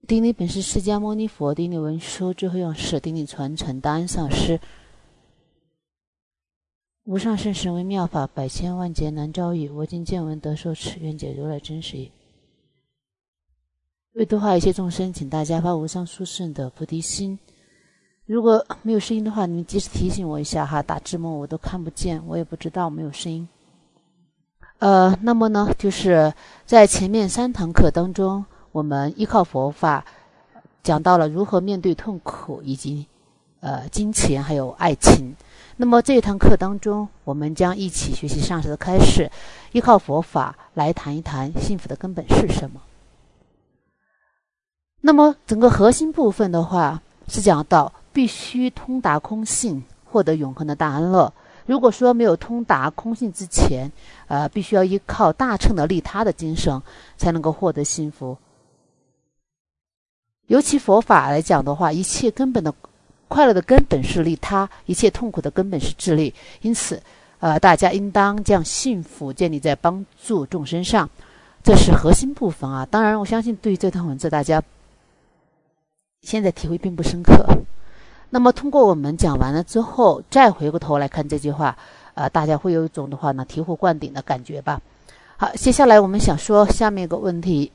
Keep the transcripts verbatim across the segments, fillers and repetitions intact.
顶礼本师释迦牟尼佛，顶礼文殊智慧勇士，顶礼传承大安上师。无上甚深微妙法，百千万劫难遭遇。我今见闻得受持，愿解如来真实义。为度化一切众生，请大家发无上殊胜的菩提心。如果没有声音的话，你们及时提醒我一下哈，打字幕我都看不见，我也不知道没有声音。呃，那么呢，就是在前面三堂课当中，我们依靠佛法讲到了如何面对痛苦以及呃金钱还有爱情。那么这一堂课当中，我们将一起学习上师的开示，依靠佛法来谈一谈幸福的根本是什么。那么整个核心部分的话是讲到必须通达空性，获得永恒的大安乐。如果说没有通达空性之前，呃，必须要依靠大乘的利他的精神才能够获得幸福。尤其佛法来讲的话，一切根本的快乐的根本是利他，一切痛苦的根本是自利。因此，呃，大家应当将幸福建立在帮助众生上，这是核心部分啊。当然，我相信对于这段文字，大家现在体会并不深刻。那么通过我们讲完了之后，再回过头来看这句话，呃，大家会有一种的话呢醍醐灌顶的感觉吧。好，接下来我们想说下面一个问题。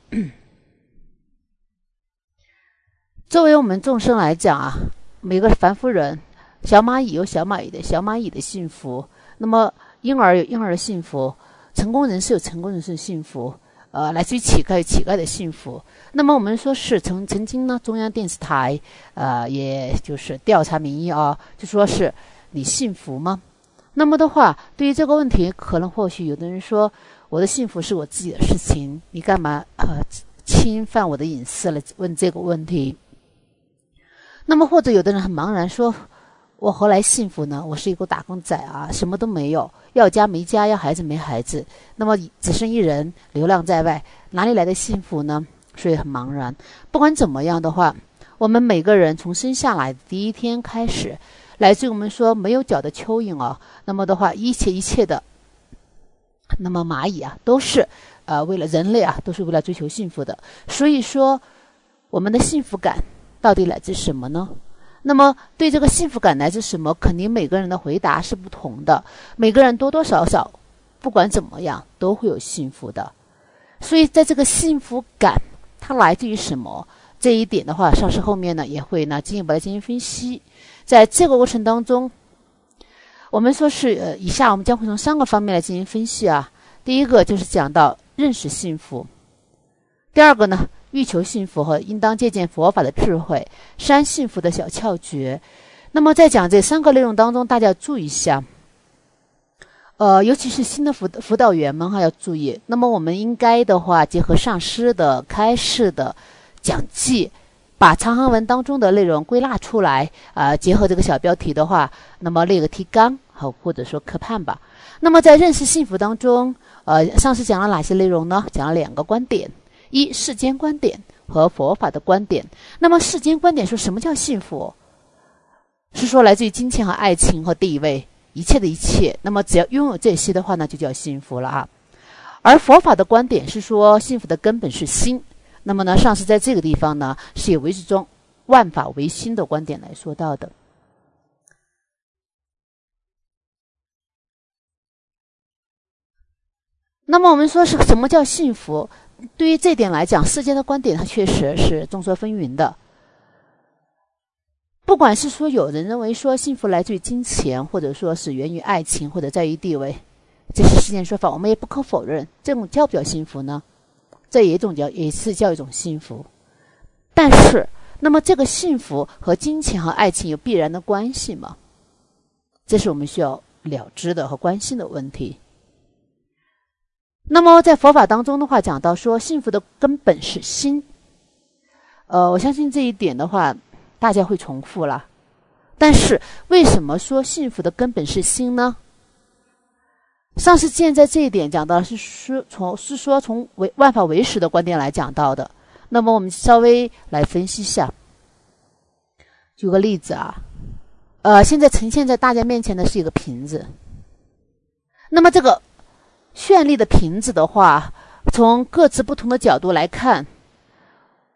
作为我们众生来讲啊，每个凡夫人，小蚂蚁有小蚂蚁的小蚂蚁的幸福，那么婴儿有婴儿的幸福，成功人士有成功人士的幸福，呃，来自于乞丐有乞丐的幸福。那么我们说是曾曾经呢，中央电视台呃，也就是调查民意啊，就说是你幸福吗？那么的话，对于这个问题，可能或许有的人说，我的幸福是我自己的事情，你干嘛呃侵犯我的隐私来问这个问题？那么或者有的人很茫然说，我何来幸福呢？我是一个打工仔啊，什么都没有，要家没家，要孩子没孩子，那么只身一人流浪在外，哪里来的幸福呢？所以很茫然。不管怎么样的话，我们每个人从生下来的第一天开始，来自于我们说没有脚的蚯蚓啊，那么的话一切一切的那么蚂蚁啊，都是呃为了人类啊，都是为了追求幸福的。所以说我们的幸福感到底来自什么呢？那么对这个幸福感来自什么，肯定每个人的回答是不同的。每个人多多少少不管怎么样都会有幸福的。所以在这个幸福感它来自于什么，这一点的话，上师后面呢也会呢进一步来进行分析。在这个过程当中，我们说是呃以下我们将会从三个方面来进行分析啊。第一个就是讲到认识幸福，第二个呢欲求幸福和应当借鉴佛法的智慧，三幸福的小窍诀。那么在讲这三个内容当中，大家要注意一下，呃，尤其是新的辅辅导员们还要注意。那么我们应该的话，结合上师的开示的讲记，把长行文当中的内容归纳出来，啊、呃，结合这个小标题的话，那么列个提纲，好，或者说科判吧。那么在认识幸福当中，呃，上师讲了哪些内容呢？讲了两个观点。一，世间观点和佛法的观点。那么世间观点说什么叫幸福，是说来自于金钱和爱情和地位，一切的一切，那么只要拥有这些的话呢，就叫幸福了啊。而佛法的观点是说幸福的根本是心。那么呢，上师在这个地方呢是以唯识中万法唯心的观点来说到的。那么我们说是什么叫幸福，对于这点来讲，世间的观点它确实是众说纷纭的。不管是说有人认为说幸福来自于金钱，或者说是源于爱情，或者在于地位，这是世间说法，我们也不可否认。这种叫不叫幸福呢？这也一种叫也是叫一种幸福。但是那么这个幸福和金钱和爱情有必然的关系吗？这是我们需要了知的和关心的问题。那么在佛法当中的话，讲到说幸福的根本是心，呃，我相信这一点的话大家会重复了。但是为什么说幸福的根本是心呢？上师现在这一点讲到是说从是说从唯万法唯识的观点来讲到的。那么我们稍微来分析一下。举个例子啊，呃，现在呈现在大家面前的是一个瓶子。那么这个绚丽的瓶子的话，从各自不同的角度来看，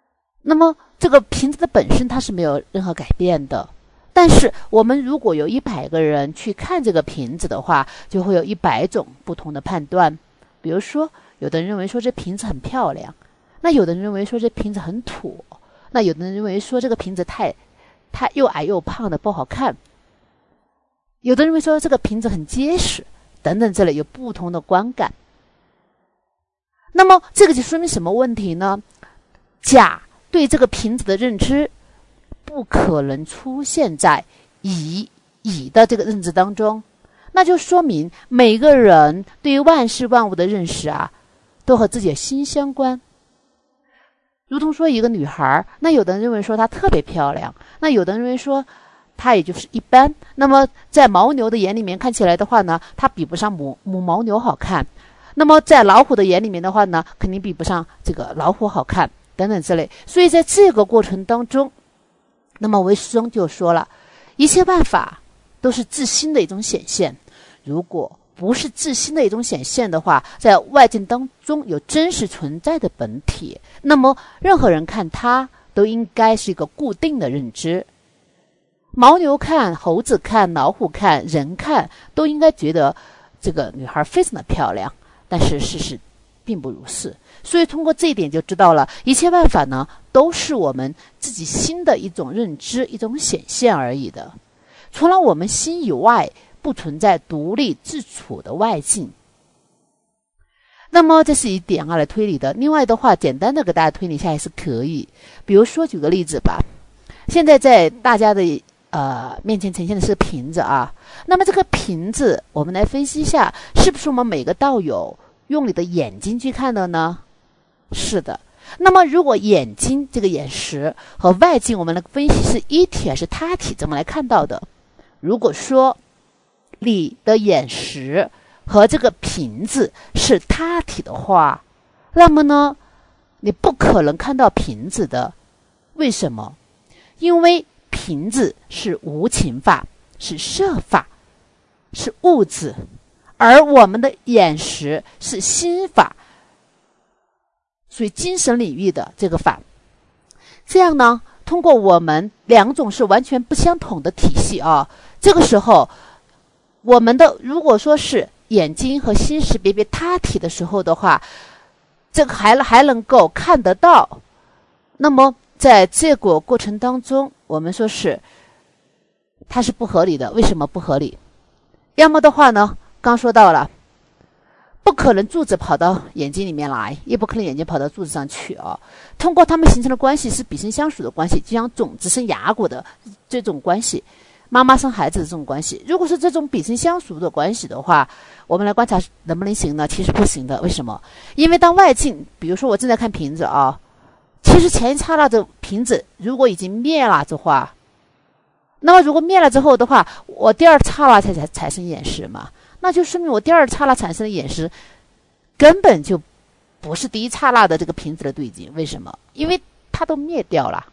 那么这个瓶子的本身它是没有任何改变的。但是我们如果有一百个人去看这个瓶子的话，就会有一百种不同的判断。比如说，有的人认为说这瓶子很漂亮，那有的人认为说这瓶子很土，那有的人认为说这个瓶子太太又矮又胖的不好看，有的人认为说这个瓶子很结实，等等之类，有不同的观感。那么这个就说明什么问题呢？甲对这个瓶子的认知不可能出现在乙乙的这个认知当中，那就说明每个人对于万事万物的认识啊，都和自己的心相关。如同说一个女孩，那有的人认为说她特别漂亮，那有的人认为说她也就是一般。那么在牦牛的眼里面看起来的话呢，她比不上母母牦牛好看。那么在老虎的眼里面的话呢，肯定比不上这个老虎好看，等等之类。所以在这个过程当中，那么唯识中就说了，一切万法都是自心的一种显现。如果不是自心的一种显现的话，在外境当中有真实存在的本体，那么任何人看它都应该是一个固定的认知。牦牛看、猴子看、老虎看、人看，都应该觉得这个女孩非常的漂亮，但是事实并不如是。所以通过这一点就知道了，一切万法呢都是我们自己心的一种认知，一种显现而已的。除了我们心以外，不存在独立自处的外境。那么这是以点二来推理的。另外的话，简单的给大家推理一下也是可以。比如说举个例子吧，现在在大家的呃面前呈现的是个瓶子啊，那么这个瓶子我们来分析一下，是不是我们每个道友用你的眼睛去看的呢？是的。那么如果眼睛这个眼识和外境我们来分析是一体还是他体，怎么来看到的？如果说你的眼识和这个瓶子是他体的话，那么呢你不可能看到瓶子的。为什么？因为瓶子是无情法，是色法，是物质，而我们的眼识是心法，属于精神领域的这个法。这样呢，通过我们两种是完全不相同的体系啊，这个时候我们的如果说是眼睛和心识别别他体的时候的话，这个还还能够看得到。那么在这个过程当中，我们说是它是不合理的。为什么不合理？要么的话呢，刚说到了，不可能柱子跑到眼睛里面来，也不可能眼睛跑到柱子上去啊。通过它们形成的关系是比生相属的关系，就像种子生芽果的这种关系，妈妈生孩子的这种关系。如果是这种比生相属的关系的话，我们来观察能不能行呢？其实不行的。为什么？因为当外境，比如说我正在看瓶子啊，其实前一刹那这瓶子如果已经灭了的话，那么如果灭了之后的话，我第二刹那才才产生眼识嘛，那就说明我第二刹那产生的眼识根本就不是第一刹那的这个瓶子的对境。为什么？因为它都灭掉了。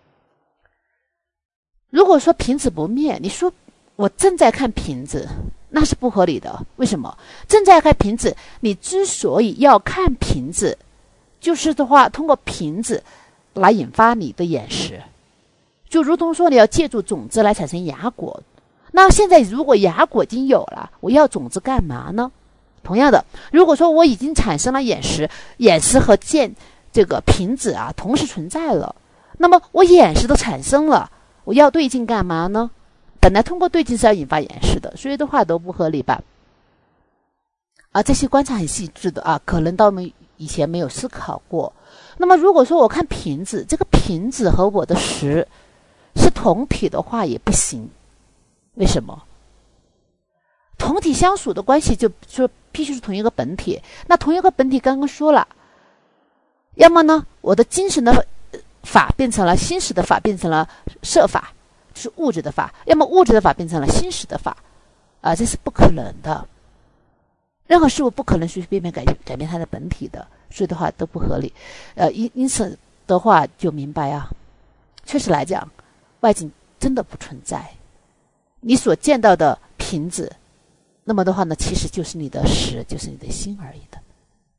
如果说瓶子不灭，你说我正在看瓶子，那是不合理的。为什么？正在看瓶子，你之所以要看瓶子，就是的话通过瓶子来引发你的眼识，就如同说你要借助种子来产生芽果。那现在如果芽果已经有了，我要种子干嘛呢？同样的，如果说我已经产生了眼识，眼识和见这个瓶子啊同时存在了，那么我眼识都产生了，我要对境干嘛呢？本来通过对境是要引发眼识的，所以的话都不合理吧。啊，这些观察很细致的啊，可能到我们以前没有思考过。那么如果说我看瓶子，这个瓶子和我的识是同体的话也不行。为什么？同体相属的关系就说必须是同一个本体。那同一个本体刚刚说了，要么呢我的精神的法变成了心识的法，变成了色法，是物质的法；要么物质的法变成了心识的法，啊，这是不可能的。任何事物不可能随随便便改改变它的本体的，所以的话都不合理。呃，因因此的话就明白啊，确实来讲，外境真的不存在。你所见到的瓶子，那么的话呢，其实就是你的识，就是你的心而已的。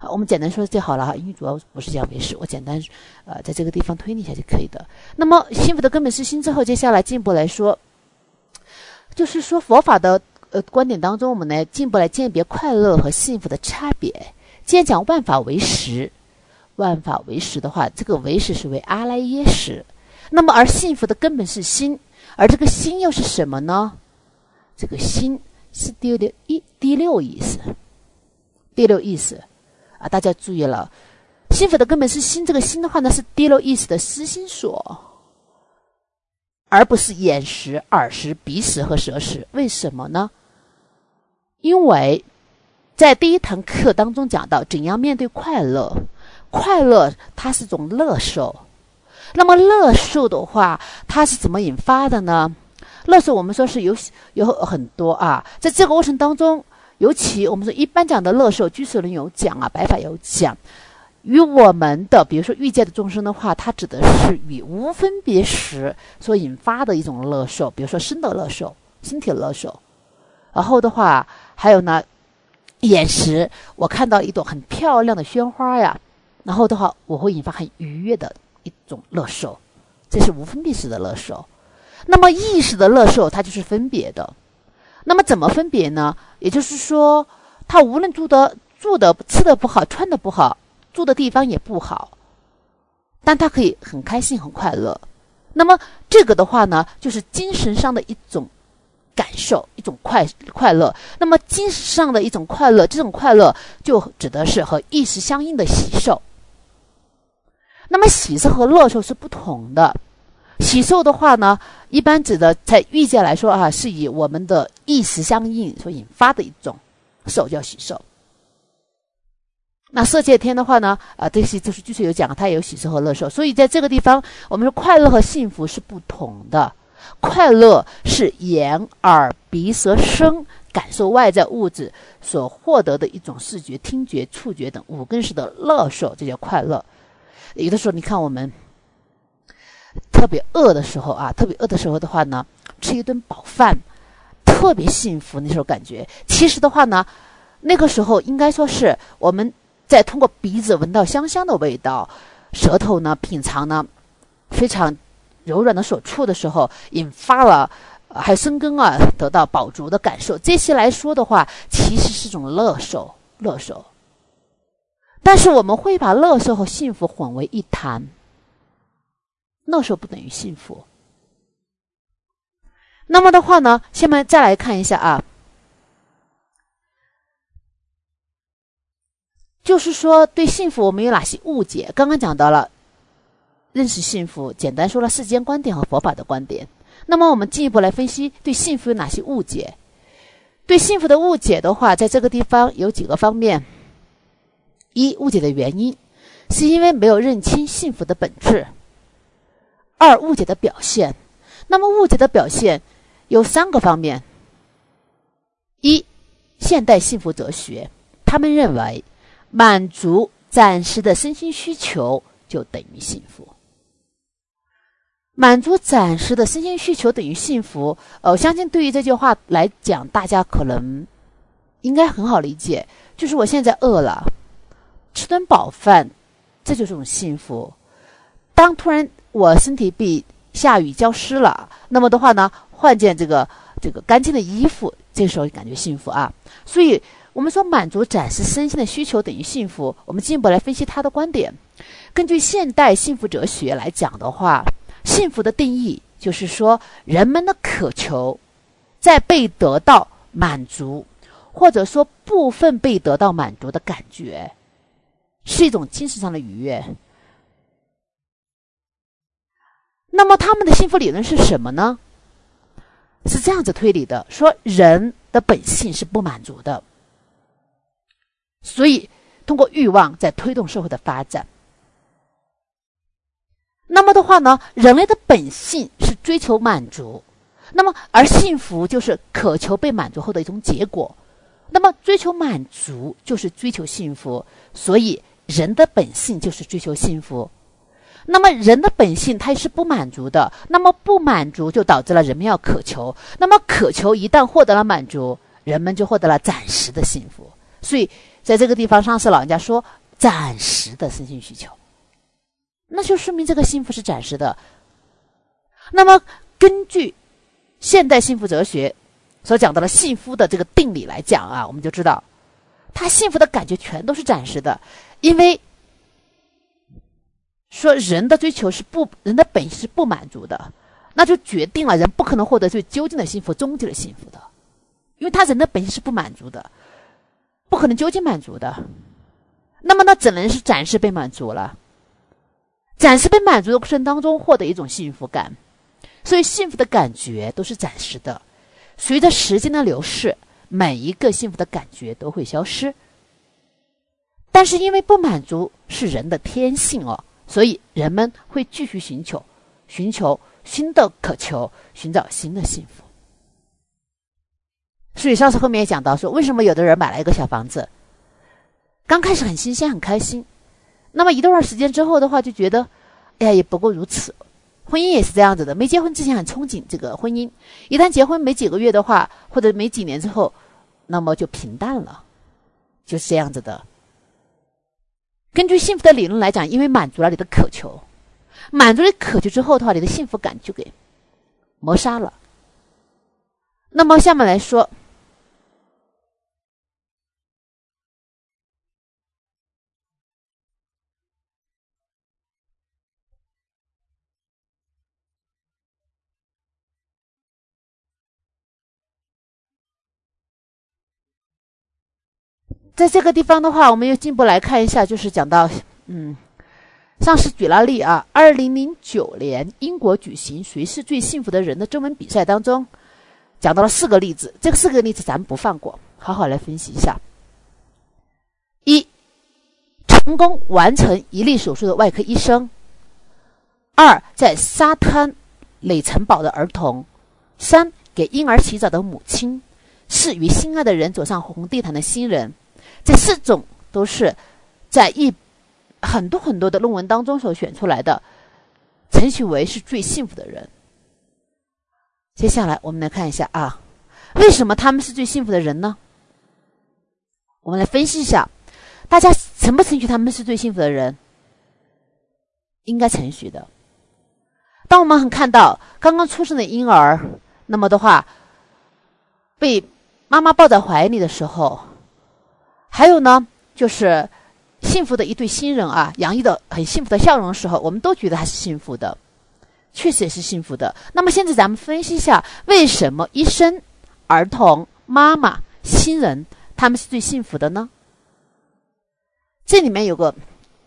好，我们简单说就好了哈，因为主要不是讲唯识，我简单呃在这个地方推理一下就可以的。那么幸福的根本是心之后，接下来进一步来说，就是说佛法的呃观点当中，我们呢进一步来鉴别快乐和幸福的差别。既然讲万法唯识，万法唯识的话，这个唯识是为阿赖耶识，那么而幸福的根本是心，而这个心又是什么呢？这个心是第六一第六意思，第六意思啊，大家注意了，幸福的根本是心，这个心的话呢是第六意识的思心所，而不是眼识、耳识、鼻识和舌识。为什么呢？因为在第一堂课当中讲到怎样面对快乐，快乐它是种乐受，那么乐受的话它是怎么引发的呢？乐受我们说是有有很多啊，在这个过程当中，尤其我们说一般讲的乐受，居士论有讲啊，白法有讲，与我们的比如说欲界的众生的话，它指的是与无分别时所引发的一种乐受，比如说身的乐受、身体的乐受。然后的话还有呢，眼识，我看到一朵很漂亮的鲜花呀，然后的话我会引发很愉悦的一种乐受，这是无分别时的乐受。那么意识的乐受它就是分别的，那么怎么分别呢？也就是说他无论住的住的吃的不好，穿的不好，住的地方也不好，但他可以很开心很快乐。那么这个的话呢，就是精神上的一种感受，一种快快乐。那么精神上的一种快乐，这种快乐就指的是和意识相应的喜受。那么喜受和乐受是不同的。喜受的话呢，一般指的在欲界来说啊，是以我们的意识相应所引发的一种受，叫喜受。那色界天的话呢，啊，这些就是就是有讲，它也有喜受和乐受。所以在这个地方，我们说快乐和幸福是不同的。快乐是眼、耳、鼻、舌、身感受外在物质所获得的一种视觉、听觉、触觉等五根识的乐受，这叫快乐。有的时候你看我们特别饿的时候啊，特别饿的时候的话呢，吃一顿饱饭，特别幸福，那时候感觉。其实的话呢，那个时候应该说是我们在通过鼻子闻到香香的味道，舌头呢品尝呢非常柔软的所触的时候，引发了还有身根啊得到饱足的感受。这些来说的话，其实是种乐受，乐受。但是我们会把乐受和幸福混为一谈。乐受不等于幸福。那么的话呢，下面再来看一下啊，就是说对幸福我们有哪些误解？刚刚讲到了认识幸福，简单说了世间观点和佛法的观点。那么我们进一步来分析对幸福有哪些误解。对幸福的误解的话，在这个地方有几个方面。一，误解的原因是因为没有认清幸福的本质。二，误解的表现。那么误解的表现有三个方面。一，现代幸福哲学，他们认为满足暂时的身心需求就等于幸福。满足暂时的身心需求等于幸福，呃，我相信对于这句话来讲，大家可能应该很好理解，就是我现在饿了，吃顿饱饭，这就是种幸福。当突然我身体被下雨浇湿了，那么的话呢，换件这个这个干净的衣服，这时候感觉幸福啊。所以我们说满足暂时身心的需求等于幸福。我们进一步来分析他的观点。根据现代幸福哲学来讲的话，幸福的定义就是说，人们的渴求在被得到满足，或者说部分被得到满足的感觉，是一种精神上的愉悦。那么他们的幸福理论是什么呢？是这样子推理的，说人的本性是不满足的，所以通过欲望在推动社会的发展。那么的话呢，人类的本性是追求满足，那么而幸福就是渴求被满足后的一种结果。那么追求满足就是追求幸福，所以人的本性就是追求幸福。那么人的本性它是不满足的，那么不满足就导致了人们要渴求，那么渴求一旦获得了满足，人们就获得了暂时的幸福。所以在这个地方上次老人家说暂时的身心需求，那就说明这个幸福是暂时的。那么根据现代幸福哲学所讲到的幸福的这个定理来讲啊，我们就知道他幸福的感觉全都是暂时的，因为说人的追求是不，人的本性是不满足的，那就决定了人不可能获得最究竟的幸福，终极的幸福的，因为他人的本性是不满足的，不可能究竟满足的。那么呢，只能是暂时被满足了，暂时被满足的过程当中获得一种幸福感，所以幸福的感觉都是暂时的，随着时间的流逝，每一个幸福的感觉都会消失。但是因为不满足是人的天性哦，所以人们会继续寻求寻求新的渴求，寻找新的幸福。所以上次后面也讲到说，为什么有的人买了一个小房子，刚开始很新鲜很开心，那么一段时间之后的话就觉得哎呀也不过如此。婚姻也是这样子的，没结婚之前很憧憬这个婚姻，一旦结婚没几个月的话，或者没几年之后，那么就平淡了，就是这样子的。根据幸福的理论来讲，因为满足了你的渴求，满足了渴求之后的话，你的幸福感就给磨杀了。那么下面来说，在这个地方的话，我们又进一步来看一下，就是讲到嗯上次举了例啊，二零零九年英国举行谁是最幸福的人的中文比赛当中，讲到了四个例子，这个四个例子咱们不放过，好好来分析一下。一，成功完成一例手术的外科医生；二，在沙滩垒城堡的儿童；三，给婴儿洗澡的母亲；四，与心爱的人走上红地毯的新人。这四种都是在一很多很多的论文当中所选出来的，称其为是最幸福的人。接下来我们来看一下啊，为什么他们是最幸福的人呢？我们来分析一下，大家承不承许他们是最幸福的人？应该承许的。当我们很看到刚刚出生的婴儿，那么的话被妈妈抱在怀里的时候，还有呢就是幸福的一对新人啊，洋溢的很幸福的笑容的时候，我们都觉得他是幸福的，确实也是幸福的。那么现在咱们分析一下，为什么医生、儿童、妈妈、新人他们是最幸福的呢？这里面有个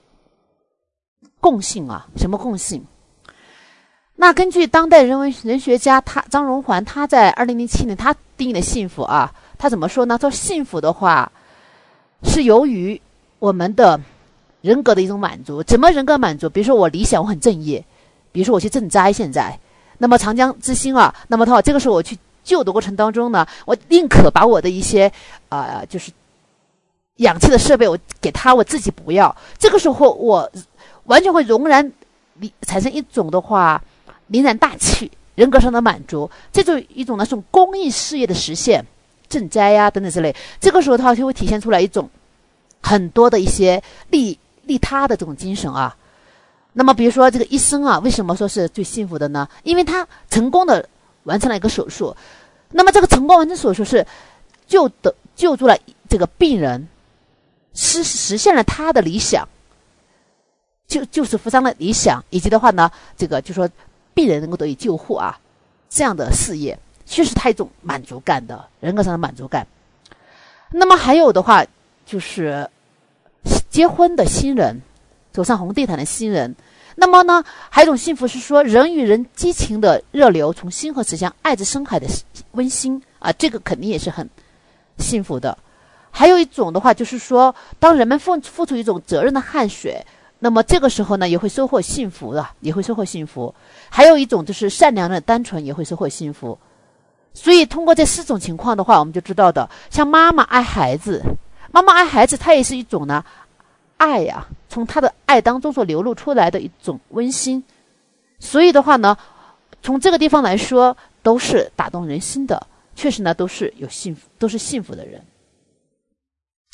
共性啊，什么共性？那根据当代人文人学家他张荣环他在二零零七年他定义的幸福啊，他怎么说呢？说幸福的话是由于我们的人格的一种满足。怎么人格满足？比如说我理想我很正义，比如说我去赈灾，现在那么长江之心啊，那么的话这个时候我去救的过程当中呢，我宁可把我的一些啊、呃、就是氧气的设备我给他，我自己不要。这个时候我完全会容然产生一种的话凛然大气，人格上的满足，这种一种呢是公益事业的实现，赈灾呀、啊、等等之类。这个时候的话就会体现出来一种很多的一些利利他的这种精神啊。那么比如说这个医生啊，为什么说是最幸福的呢？因为他成功的完成了一个手术，那么这个成功完成手术是救的救助了这个病人，实实现了他的理想，就救死扶伤的理想，以及的话呢，这个就说病人能够得以救护啊，这样的事业确实他一种满足感的，人格上的满足感。那么还有的话就是结婚的新人，走上红地毯的新人。那么呢还有一种幸福是说人与人激情的热流从心和齿向爱之深海的温馨啊，这个肯定也是很幸福的。还有一种的话就是说当人们付付出一种责任的汗水，那么这个时候呢也会收获幸福的，也会收获幸福。还有一种就是善良的单纯，也会收获幸福。所以通过这四种情况的话，我们就知道的，像妈妈爱孩子，妈妈爱孩子它也是一种呢爱呀、啊，从她的爱当中所流露出来的一种温馨。所以的话呢从这个地方来说都是打动人心的，确实呢都是有幸福，都是幸福的人。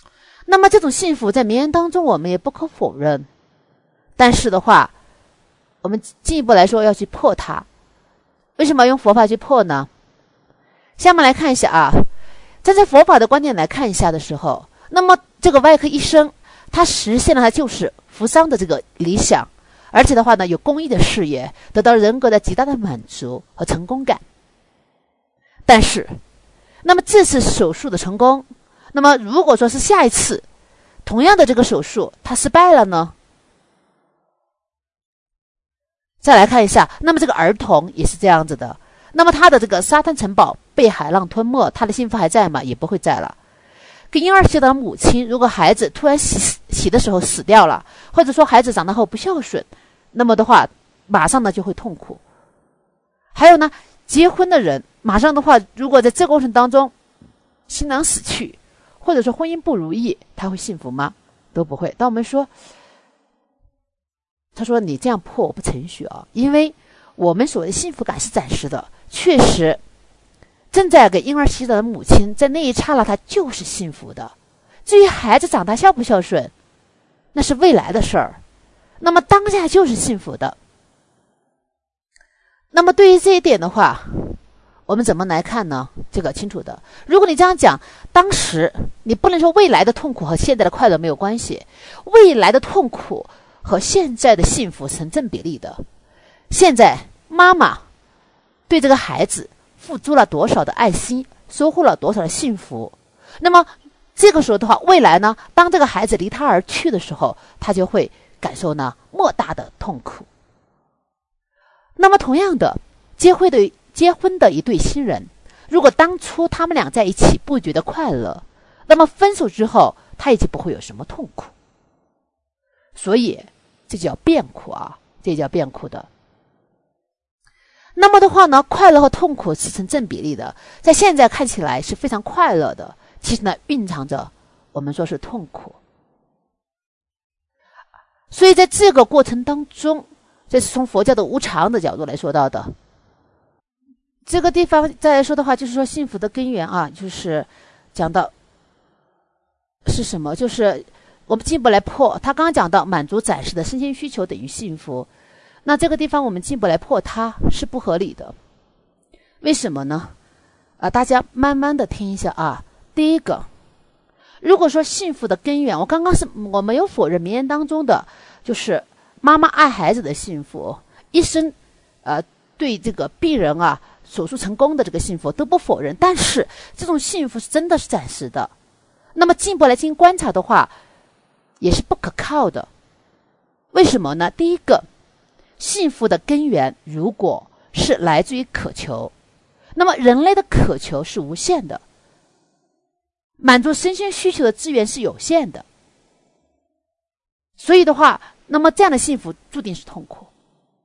那么这种幸福在名言当中我们也不可否认，但是的话我们进一步来说要去破它。为什么要用佛法去破呢？下面来看一下啊，站在佛法的观点来看一下的时候，那么这个外科医生他实现了他就是扶伤的这个理想，而且的话呢有公益的事业，得到人格的极大的满足和成功感。但是那么这次手术的成功，那么如果说是下一次同样的这个手术它失败了呢？再来看一下，那么这个儿童也是这样子的，那么他的这个沙滩城堡被海浪吞没，他的幸福还在吗？也不会在了。跟婴儿期的母亲，如果孩子突然洗洗的时候死掉了，或者说孩子长大后不孝顺，那么的话马上呢就会痛苦。还有呢，结婚的人马上的话，如果在这个过程当中新郎死去，或者说婚姻不如意，他会幸福吗？都不会。当我们说他说你这样破我不承许啊，因为我们所谓的幸福感是暂时的，确实正在给婴儿洗澡的母亲在那一刹那她就是幸福的，至于孩子长大孝不孝顺那是未来的事儿，那么当下就是幸福的。那么对于这一点的话我们怎么来看呢？这个清楚的，如果你这样讲，当时你不能说未来的痛苦和现在的快乐没有关系，未来的痛苦和现在的幸福成正比例的。现在妈妈对这个孩子付出了多少的爱心，收获了多少的幸福，那么这个时候的话，未来呢，当这个孩子离他而去的时候，他就会感受呢莫大的痛苦。那么同样的，结婚的结婚的一对新人，如果当初他们俩在一起不觉得快乐，那么分手之后他已经不会有什么痛苦。所以这叫变苦啊，这叫变苦的。那么的话呢，快乐和痛苦是成正比例的，在现在看起来是非常快乐的，其实呢蕴藏着我们说是痛苦。所以在这个过程当中，这是从佛教的无常的角度来说到的。这个地方再来说的话，就是说幸福的根源啊，就是讲到是什么，就是我们进一步来破。他刚刚讲到满足暂时的身心需求等于幸福，那这个地方我们进一步来破，它是不合理的。为什么呢？啊，大家慢慢的听一下啊。第一个，如果说幸福的根源，我刚刚是我没有否认名言当中的就是妈妈爱孩子的幸福，医生呃对这个病人啊手术成功的这个幸福都不否认，但是这种幸福是真的是暂时的。那么进一步来进行观察的话，也是不可靠的。为什么呢？第一个，幸福的根源如果是来自于渴求，那么人类的渴求是无限的，满足身心需求的资源是有限的，所以的话，那么这样的幸福注定是痛苦。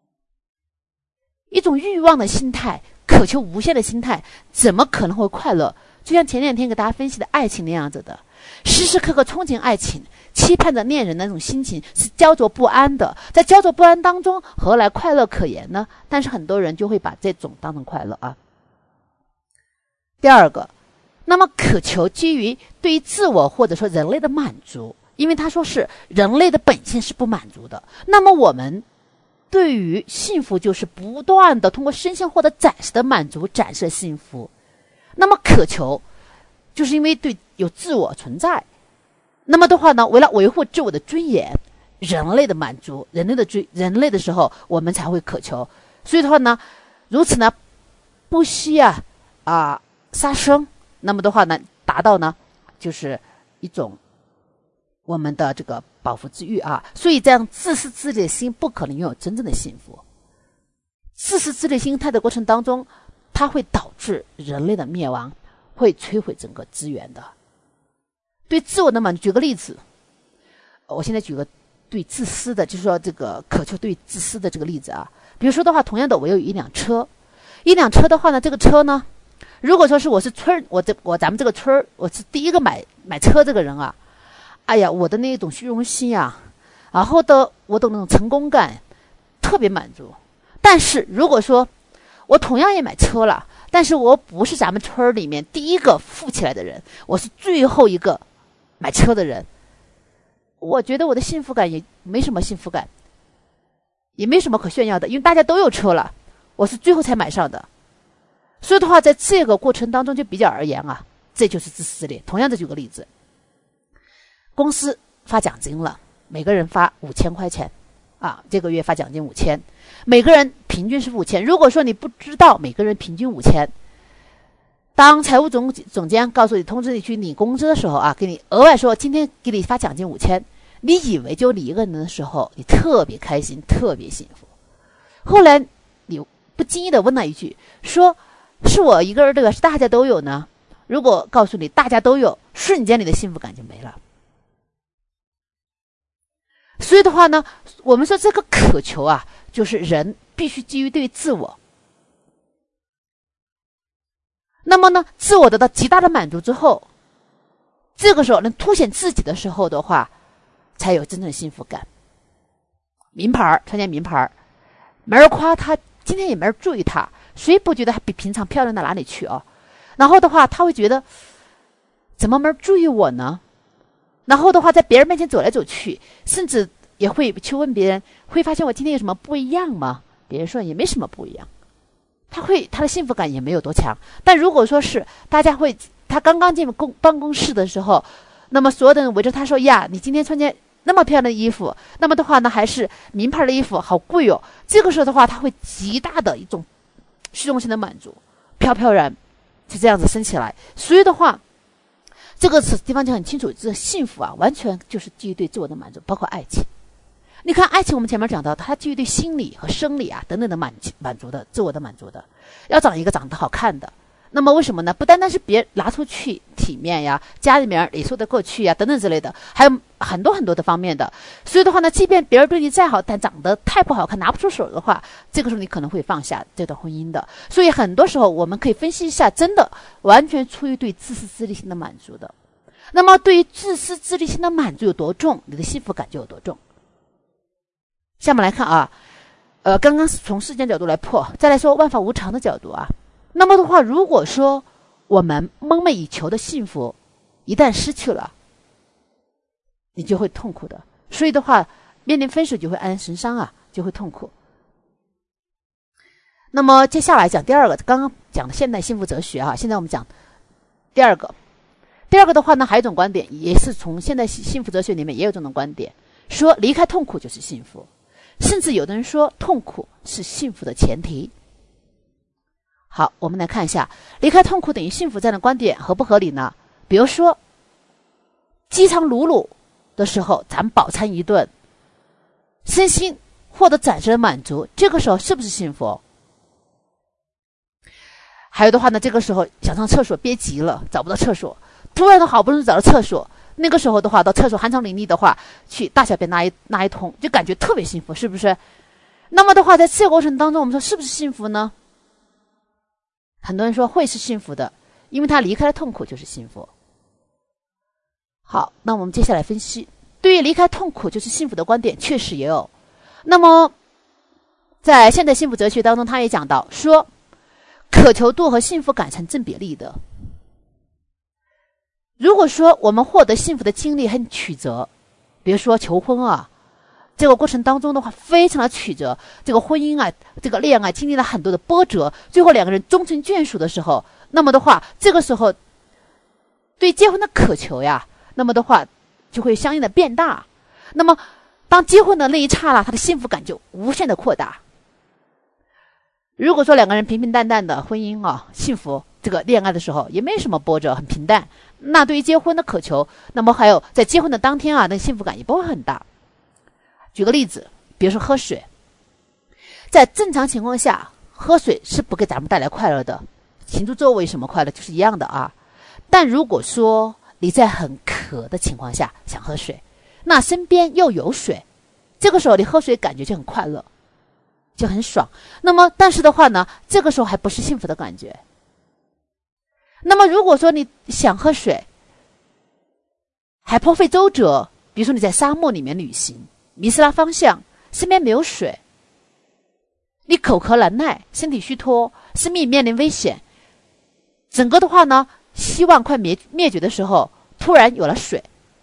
一种欲望的心态，渴求无限的心态，怎么可能会快乐？就像前两天给大家分析的爱情那样子的，时时刻刻憧憬爱情，期盼着恋人的那种心情是焦灼不安的，在焦灼不安当中何来快乐可言呢？但是很多人就会把这种当成快乐啊。第二个，那么渴求基于对于自我或者说人类的满足，因为他说是人类的本性是不满足的，那么我们对于幸福就是不断的通过身心获得暂时的满足，展示幸福。那么渴求就是因为对有自我存在，那么的话呢，为了维护自我的尊严，人类的满足，人类的追人类的时候，我们才会渴求。所以的话呢，如此呢不惜啊啊杀生，那么的话呢达到呢就是一种我们的这个饱腹之欲啊。所以这样自私自利的心不可能拥有真正的幸福。自私自利心态的过程当中，它会导致人类的灭亡，会摧毁整个资源的。对自我的满足，举个例子，我现在举个对自私的，就是说这个渴求对自私的这个例子啊。比如说的话，同样的，我有一辆车，一辆车的话呢，这个车呢，如果说是我是村，我这我咱们这个村我是第一个买买车这个人啊，哎呀，我的那种虚荣心啊，然后的我的那种成功感特别满足。但是如果说我同样也买车了，但是我不是咱们村里面第一个富起来的人，我是最后一个买车的人，我觉得我的幸福感也没什么幸福感，也没什么可炫耀的，因为大家都有车了，我是最后才买上的。所以的话，在这个过程当中就比较而言啊，这就是自私自利。同样的举个例子，公司发奖金了，每个人发五千块钱啊，这个月发奖金五千，每个人平均是五千。如果说你不知道每个人平均五千，当财务总总监告诉你通知你去领工资的时候啊，给你额外说今天给你发奖金五千，你以为就你一个人的时候，你特别开心，特别幸福。后来你不经意的问了一句，说是我一个人对吧？是大家都有呢？如果告诉你大家都有，瞬间你的幸福感就没了。所以的话呢，我们说这个渴求啊，就是人必须基于对于自我。那么呢，自我得到极大的满足之后，这个时候能凸显自己的时候的话，才有真正幸福感。名牌，穿件名牌，没人夸他，今天也没人注意他，谁不觉得还比平常漂亮到哪里去哦？然后的话，他会觉得怎么没人注意我呢？然后的话，在别人面前走来走去，甚至也会去问别人，会发现我今天有什么不一样吗？别人说也没什么不一样，他会他的幸福感也没有多强。但如果说是大家会，他刚刚进公办公室的时候，那么所有的人围着他说呀，你今天穿件那么漂亮的衣服，那么的话呢，还是名牌的衣服，好贵哦。这个时候的话，他会极大的一种虚荣心的满足，飘飘然就这样子升起来。所以的话，这个地方就很清楚，这幸福啊，完全就是基于对自我的满足，包括爱情。你看爱情，我们前面讲到，它基于对心理和生理啊等等的满满足的，自我的满足的，要找一个长得好看的。那么为什么呢？不单单是别拿出去体面呀，家里面也说得过去呀，等等之类的，还有很多很多的方面的。所以的话呢，即便别人对你再好，但长得太不好看，拿不出手的话，这个时候你可能会放下这段婚姻的。所以很多时候我们可以分析一下，真的完全出于对自私自利心的满足的。那么对于自私自利心的满足有多重，你的幸福感就有多重。下面来看啊，呃，刚刚是从世间角度来破，再来说万法无常的角度啊。那么的话，如果说我们梦寐以求的幸福一旦失去了，你就会痛苦的。所以的话，面临分手就会黯然神伤啊，就会痛苦。那么接下来讲第二个，刚刚讲的现代幸福哲学啊，现在我们讲第二个。第二个的话呢，还有一种观点，也是从现代幸福哲学里面也有这种观点，说离开痛苦就是幸福，甚至有的人说痛苦是幸福的前提。好，我们来看一下离开痛苦等于幸福这样的观点合不合理呢？比如说饥肠辘辘的时候，咱们饱餐一顿，身心获得暂时的满足，这个时候是不是幸福？还有的话呢，这个时候想上厕所憋急了，找不到厕所，突然的好不容易找到厕所，那个时候的话到厕所酣畅淋漓的话，去大小便拉一拉一通，就感觉特别幸福，是不是？那么的话，在这个过程当中，我们说是不是幸福呢？很多人说会是幸福的，因为他离开了痛苦就是幸福。好，那我们接下来分析，对于离开痛苦就是幸福的观点确实也有。那么在现代幸福哲学当中，他也讲到说渴求度和幸福感成正比例的。如果说我们获得幸福的经历很曲折，比如说求婚啊，这个过程当中的话非常的曲折，这个婚姻啊，这个恋爱经历了很多的波折，最后两个人终成眷属的时候，那么的话这个时候对结婚的渴求呀，那么的话就会相应的变大。那么当结婚的那一刹那，他的幸福感就无限的扩大。如果说两个人平平淡淡的婚姻啊，幸福这个恋爱的时候也没什么波折，很平淡，那对于结婚的渴求，那么还有在结婚的当天啊，那幸福感也不会很大。举个例子，比如说喝水，在正常情况下喝水是不给咱们带来快乐的，庆祝周围什么快乐就是一样的啊。但如果说你在很渴的情况下想喝水，那身边又有水，这个时候你喝水感觉就很快乐，就很爽。那么但是的话呢，这个时候还不是幸福的感觉。那么如果说你想喝水还颇费周折，比如说你在沙漠里面旅行，迷失了方向，身边没有水，你口渴难耐，身体虚脱，生命面临危险，整个的话呢希望快灭灭绝的时候，突然有了水，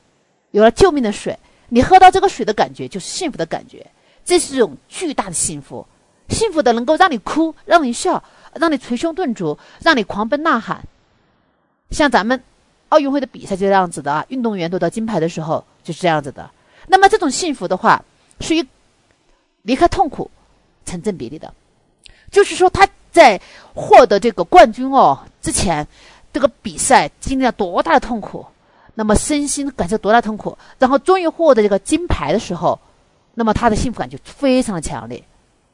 有了救命的水，你喝到这个水的感觉就是幸福的感觉，这是一种巨大的幸福，幸福的能够让你哭，让你笑，让你捶胸顿足，让你狂奔呐喊。像咱们奥运会的比赛就这样子的啊，运动员夺得金牌的时候就是这样子的。那么这种幸福的话，是与离开痛苦成正比例的。就是说他在获得这个冠军哦之前，这个比赛经历了多大的痛苦，那么身心感受多大痛苦，然后终于获得这个金牌的时候，那么他的幸福感就非常的强烈。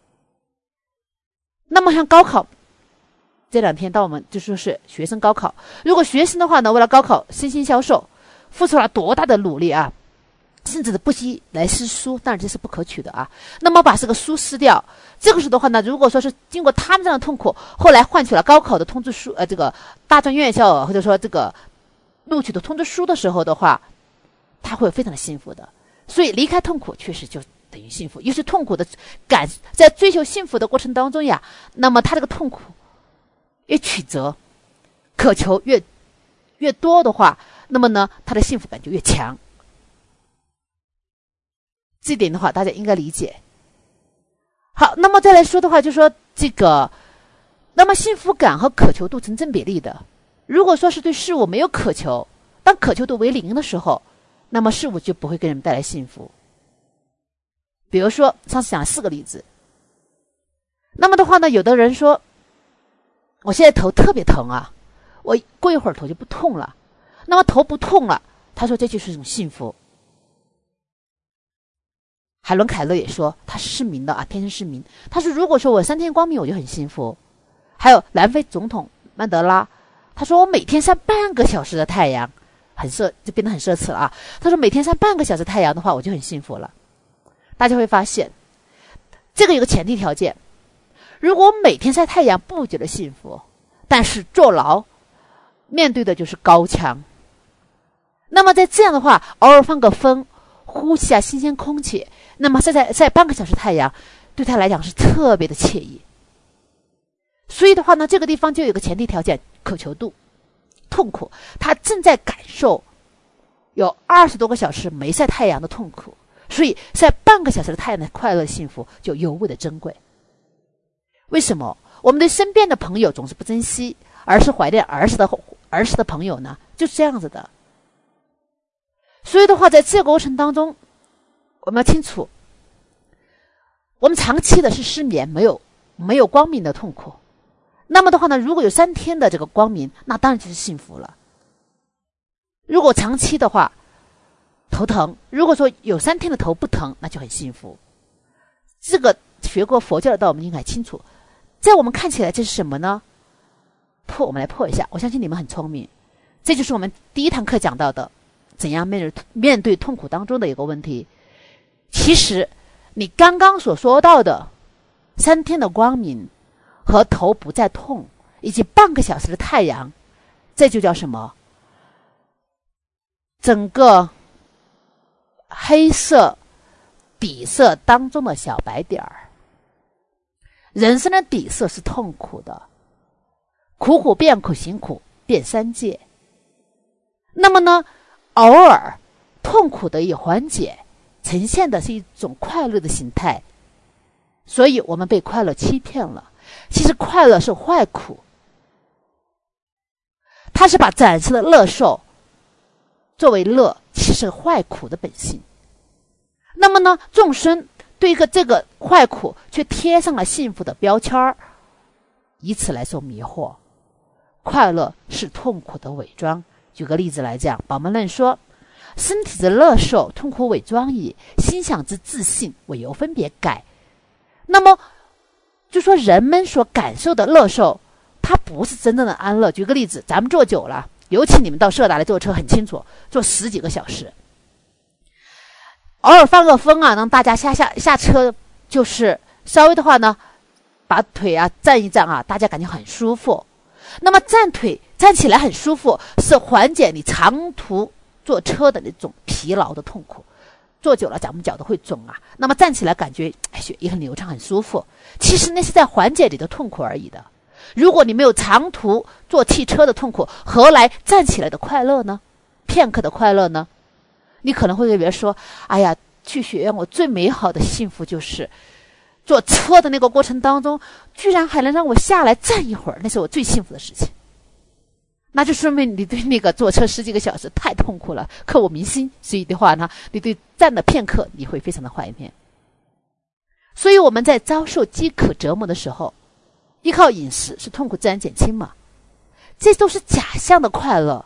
那么像高考这两天到我们就说是学生高考，如果学生的话呢，为了高考身心消受，付出了多大的努力啊，甚至不惜来撕书，当然这是不可取的啊。那么把这个书撕掉，这个时候的话呢，如果说是经过他们这样的痛苦，后来换取了高考的通知书，呃，这个大专院校或者说这个录取的通知书的时候的话，他会非常的幸福的。所以离开痛苦确实就等于幸福，也是痛苦的感，在追求幸福的过程当中呀，那么他这个痛苦越曲折，渴求越越多的话，那么呢，他的幸福感就越强。这点的话大家应该理解。好，那么再来说的话，就说这个那么幸福感和渴求度成正比例的。如果说是对事物没有渴求，当渴求度为零的时候，那么事物就不会给人们带来幸福。比如说上次讲了四个例子。那么的话呢，有的人说我现在头特别疼啊，我过一会儿头就不痛了，那么头不痛了，他说这就是一种幸福。海伦凯勒也说他是失明的啊，天生失明。他说如果说我三天光明我就很幸福。还有南非总统曼德拉，他说我每天晒半个小时的太阳，很奢，就变得很奢侈了啊。他说每天晒半个小时太阳的话，我就很幸福了。大家会发现这个有个前提条件，如果我每天晒太阳不觉得幸福，但是坐牢面对的就是高墙，那么在这样的话，偶尔放个风，呼吸下新鲜空气，那么晒晒晒半个小时太阳对他来讲是特别的惬意。所以的话呢，这个地方就有一个前提条件，渴求度。痛苦，他正在感受有二十多个小时没晒太阳的痛苦，所以晒半个小时的太阳的快乐幸福就尤为的珍贵。为什么我们对身边的朋友总是不珍惜，而是怀念儿时的儿时的朋友呢？就是这样子的。所以的话，在这个过程当中，我们要清楚，我们长期的是失眠，没有没有光明的痛苦。那么的话呢，如果有三天的这个光明，那当然就是幸福了。如果长期的话头疼，如果说有三天的头不疼，那就很幸福。这个学过佛教的道我们应该清楚，在我们看起来这是什么呢？破，我们来破一下，我相信你们很聪明。这就是我们第一堂课讲到的怎样面对面对痛苦当中的一个问题。其实你刚刚所说到的三天的光明和头不再痛，以及半个小时的太阳，这就叫什么？整个黑色底色当中的小白点儿。人生的底色是痛苦的，苦苦变苦，行苦变三界。那么呢，偶尔痛苦的一缓解，呈现的是一种快乐的形态。所以我们被快乐欺骗了。其实快乐是坏苦，它是把暂时的乐受作为乐，其实是坏苦的本性。那么呢，众生对一个这个坏苦却贴上了幸福的标签儿，以此来受迷惑。快乐是痛苦的伪装。举个例子来讲，宝门论说，身体之乐受，痛苦伪装矣；心想之自信，为由分别改。那么就说人们所感受的乐受，它不是真正的安乐。举个例子，咱们坐久了，尤其你们到社大来坐车很清楚，坐十几个小时，偶尔放个风啊，让大家下下下车，就是稍微的话呢，把腿啊站一站啊，大家感觉很舒服。那么站腿站起来很舒服，是缓解你长途坐车的那种疲劳的痛苦。坐久了咱们脚都会肿啊，那么站起来感觉哎血液很流畅很舒服，其实那是在缓解你的痛苦而已的。如果你没有长途坐汽车的痛苦，何来站起来的快乐呢？片刻的快乐呢？ 你可能会觉得说，哎呀，去学院我最美好的幸福就是坐车的那个过程当中，居然还能让我下来站一会儿，那是我最幸福的事情。那就说明你对那个坐车十几个小时太痛苦了，刻骨铭心。所以的话呢，你对站的片刻你会非常的怀念。所以我们在遭受饥渴折磨的时候，依靠饮食是痛苦自然减轻嘛？这都是假象的快乐。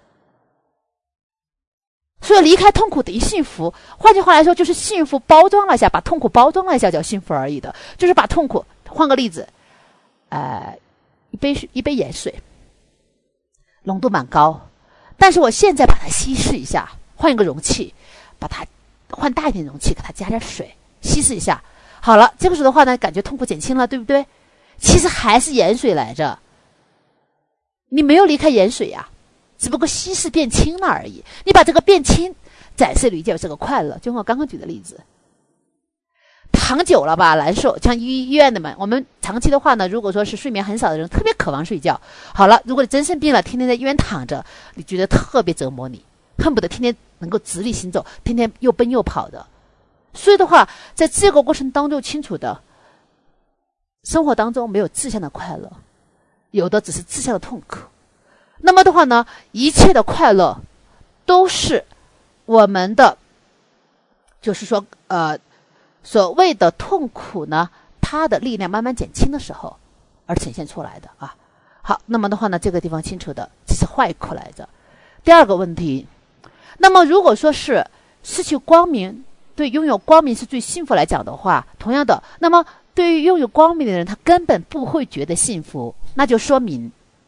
所以离开痛苦等于幸福，换句话来说，就是幸福包装了一下，把痛苦包装了一下叫幸福而已的，就是把痛苦。换个例子，呃，一杯一杯盐水，浓度蛮高，但是我现在把它稀释一下，换一个容器，把它换大一点容器，给它加点水，稀释一下，好了，这个时候的话呢，感觉痛苦减轻了，对不对？其实还是盐水来着，你没有离开盐水呀、啊。只不过稀释变轻了而已，你把这个变轻展示里就有这个快乐，就像我刚刚举的例子。躺久了吧难受，像医医院的嘛，我们长期的话呢，如果说是睡眠很少的人，特别渴望睡觉。好了，如果你真生病了，天天在医院躺着，你觉得特别折磨你，恨不得天天能够直立行走，天天又奔又跑的。所以的话，在这个过程当中清楚的，生活当中没有志向的快乐，有的只是志向的痛苦。那么的话呢，一切的快乐都是我们的，就是说呃所谓的痛苦呢，它的力量慢慢减轻的时候而呈现出来的啊。好，那么的话呢，这个地方清楚的，这是坏苦来着。第二个问题，那么如果说是失去光明，对拥有光明是最幸福来讲的话，同样的，那么对于拥有光明的人，他根本不会觉得幸福，那就说明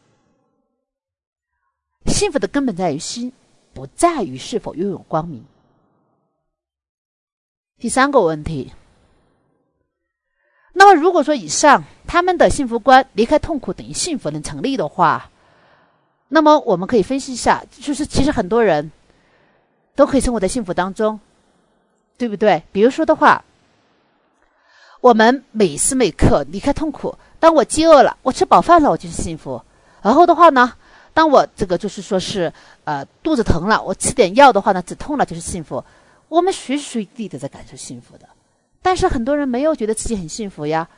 幸福的根本在于心，不在于是否拥有光明。第三个问题，那么如果说以上他们的幸福观离开痛苦等于幸福能成立的话，那么我们可以分析一下，就是其实很多人都可以生活在幸福当中，对不对？比如说的话，我们每时每刻离开痛苦，当我饥饿了，我吃饱饭了，我就是幸福。然后的话呢，当我这个就是说是呃肚子疼了，我吃点药的话呢，止痛了就是幸福。我们随时随地的在感受幸福的，但是很多人没有觉得自己很幸福呀，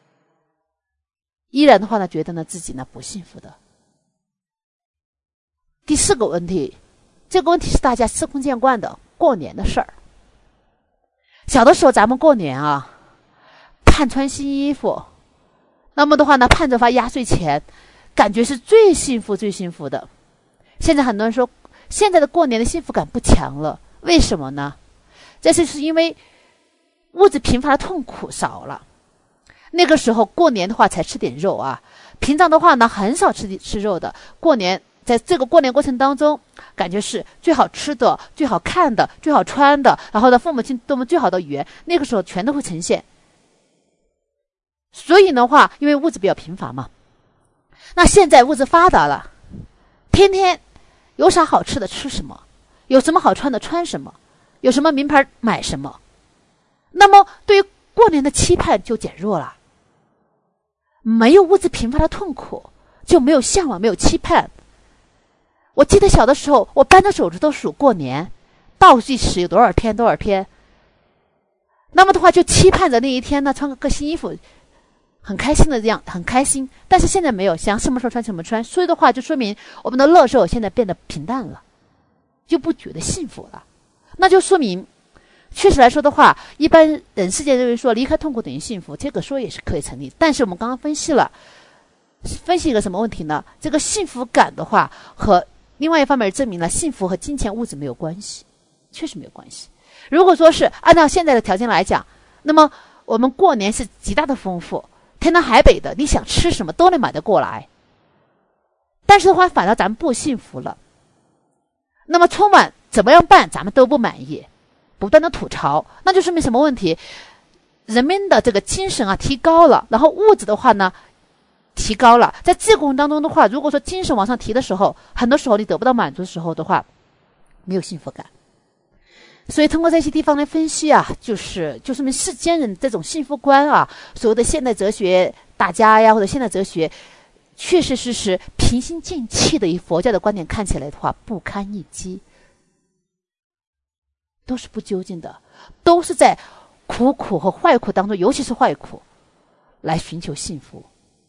依然的话呢，觉得呢自己呢不幸福的。第四个问题，这个问题是大家司空见惯的，过年的事儿。小的时候咱们过年啊，盼穿新衣服，那么的话呢，盼着发压岁钱，感觉是最幸福最幸福的。现在很多人说现在的过年的幸福感不强了，为什么呢？这就是因为物质贫乏的痛苦少了。那个时候过年的话才吃点肉啊，平常的话呢很少吃吃肉的。过年在这个过年过程当中，感觉是最好吃的、最好看的、最好穿的，然后呢父母亲对我们最好的语言，那个时候全都会呈现。所以的话，因为物质比较贫乏嘛，那现在物质发达了，天天有啥好吃的吃什么，有什么好穿的穿什么，有什么名牌买什么，那么对于过年的期盼就减弱了。没有物质贫乏的痛苦，就没有向往，没有期盼。我记得小的时候，我扳着手指头数过年倒计时有多少天多少天，那么的话就期盼着那一天呢穿个新衣服，很开心的这样，很开心。但是现在没有，想什么时候穿什么穿，所以的话就说明我们的乐受现在变得平淡了，就不觉得幸福了。那就说明确实来说的话，一般人世界认为说离开痛苦等于幸福，这个说也是可以成立。但是我们刚刚分析了，分析一个什么问题呢？这个幸福感的话，和另外一方面证明了幸福和金钱物质没有关系，确实没有关系。如果说是按照现在的条件来讲，那么我们过年是极大的丰富，天南海北的，你想吃什么都能买得过来。但是的话，反倒咱们不幸福了。那么春晚怎么样办，咱们都不满意，不断的吐槽，那就说明什么问题？人们的这个精神啊提高了，然后物质的话呢提高了。在这个过程当中的话，如果说精神往上提的时候，很多时候你得不到满足的时候的话，没有幸福感。所以通过这些地方来分析啊，就是就说明世间人这种幸福观啊，所谓的现代哲学大家呀，或者现代哲学，确实实是平心静气的，以佛教的观点看起来的话不堪一击。 都是不究竟的，都是在苦苦和坏苦当中，尤其是坏苦来寻求幸福。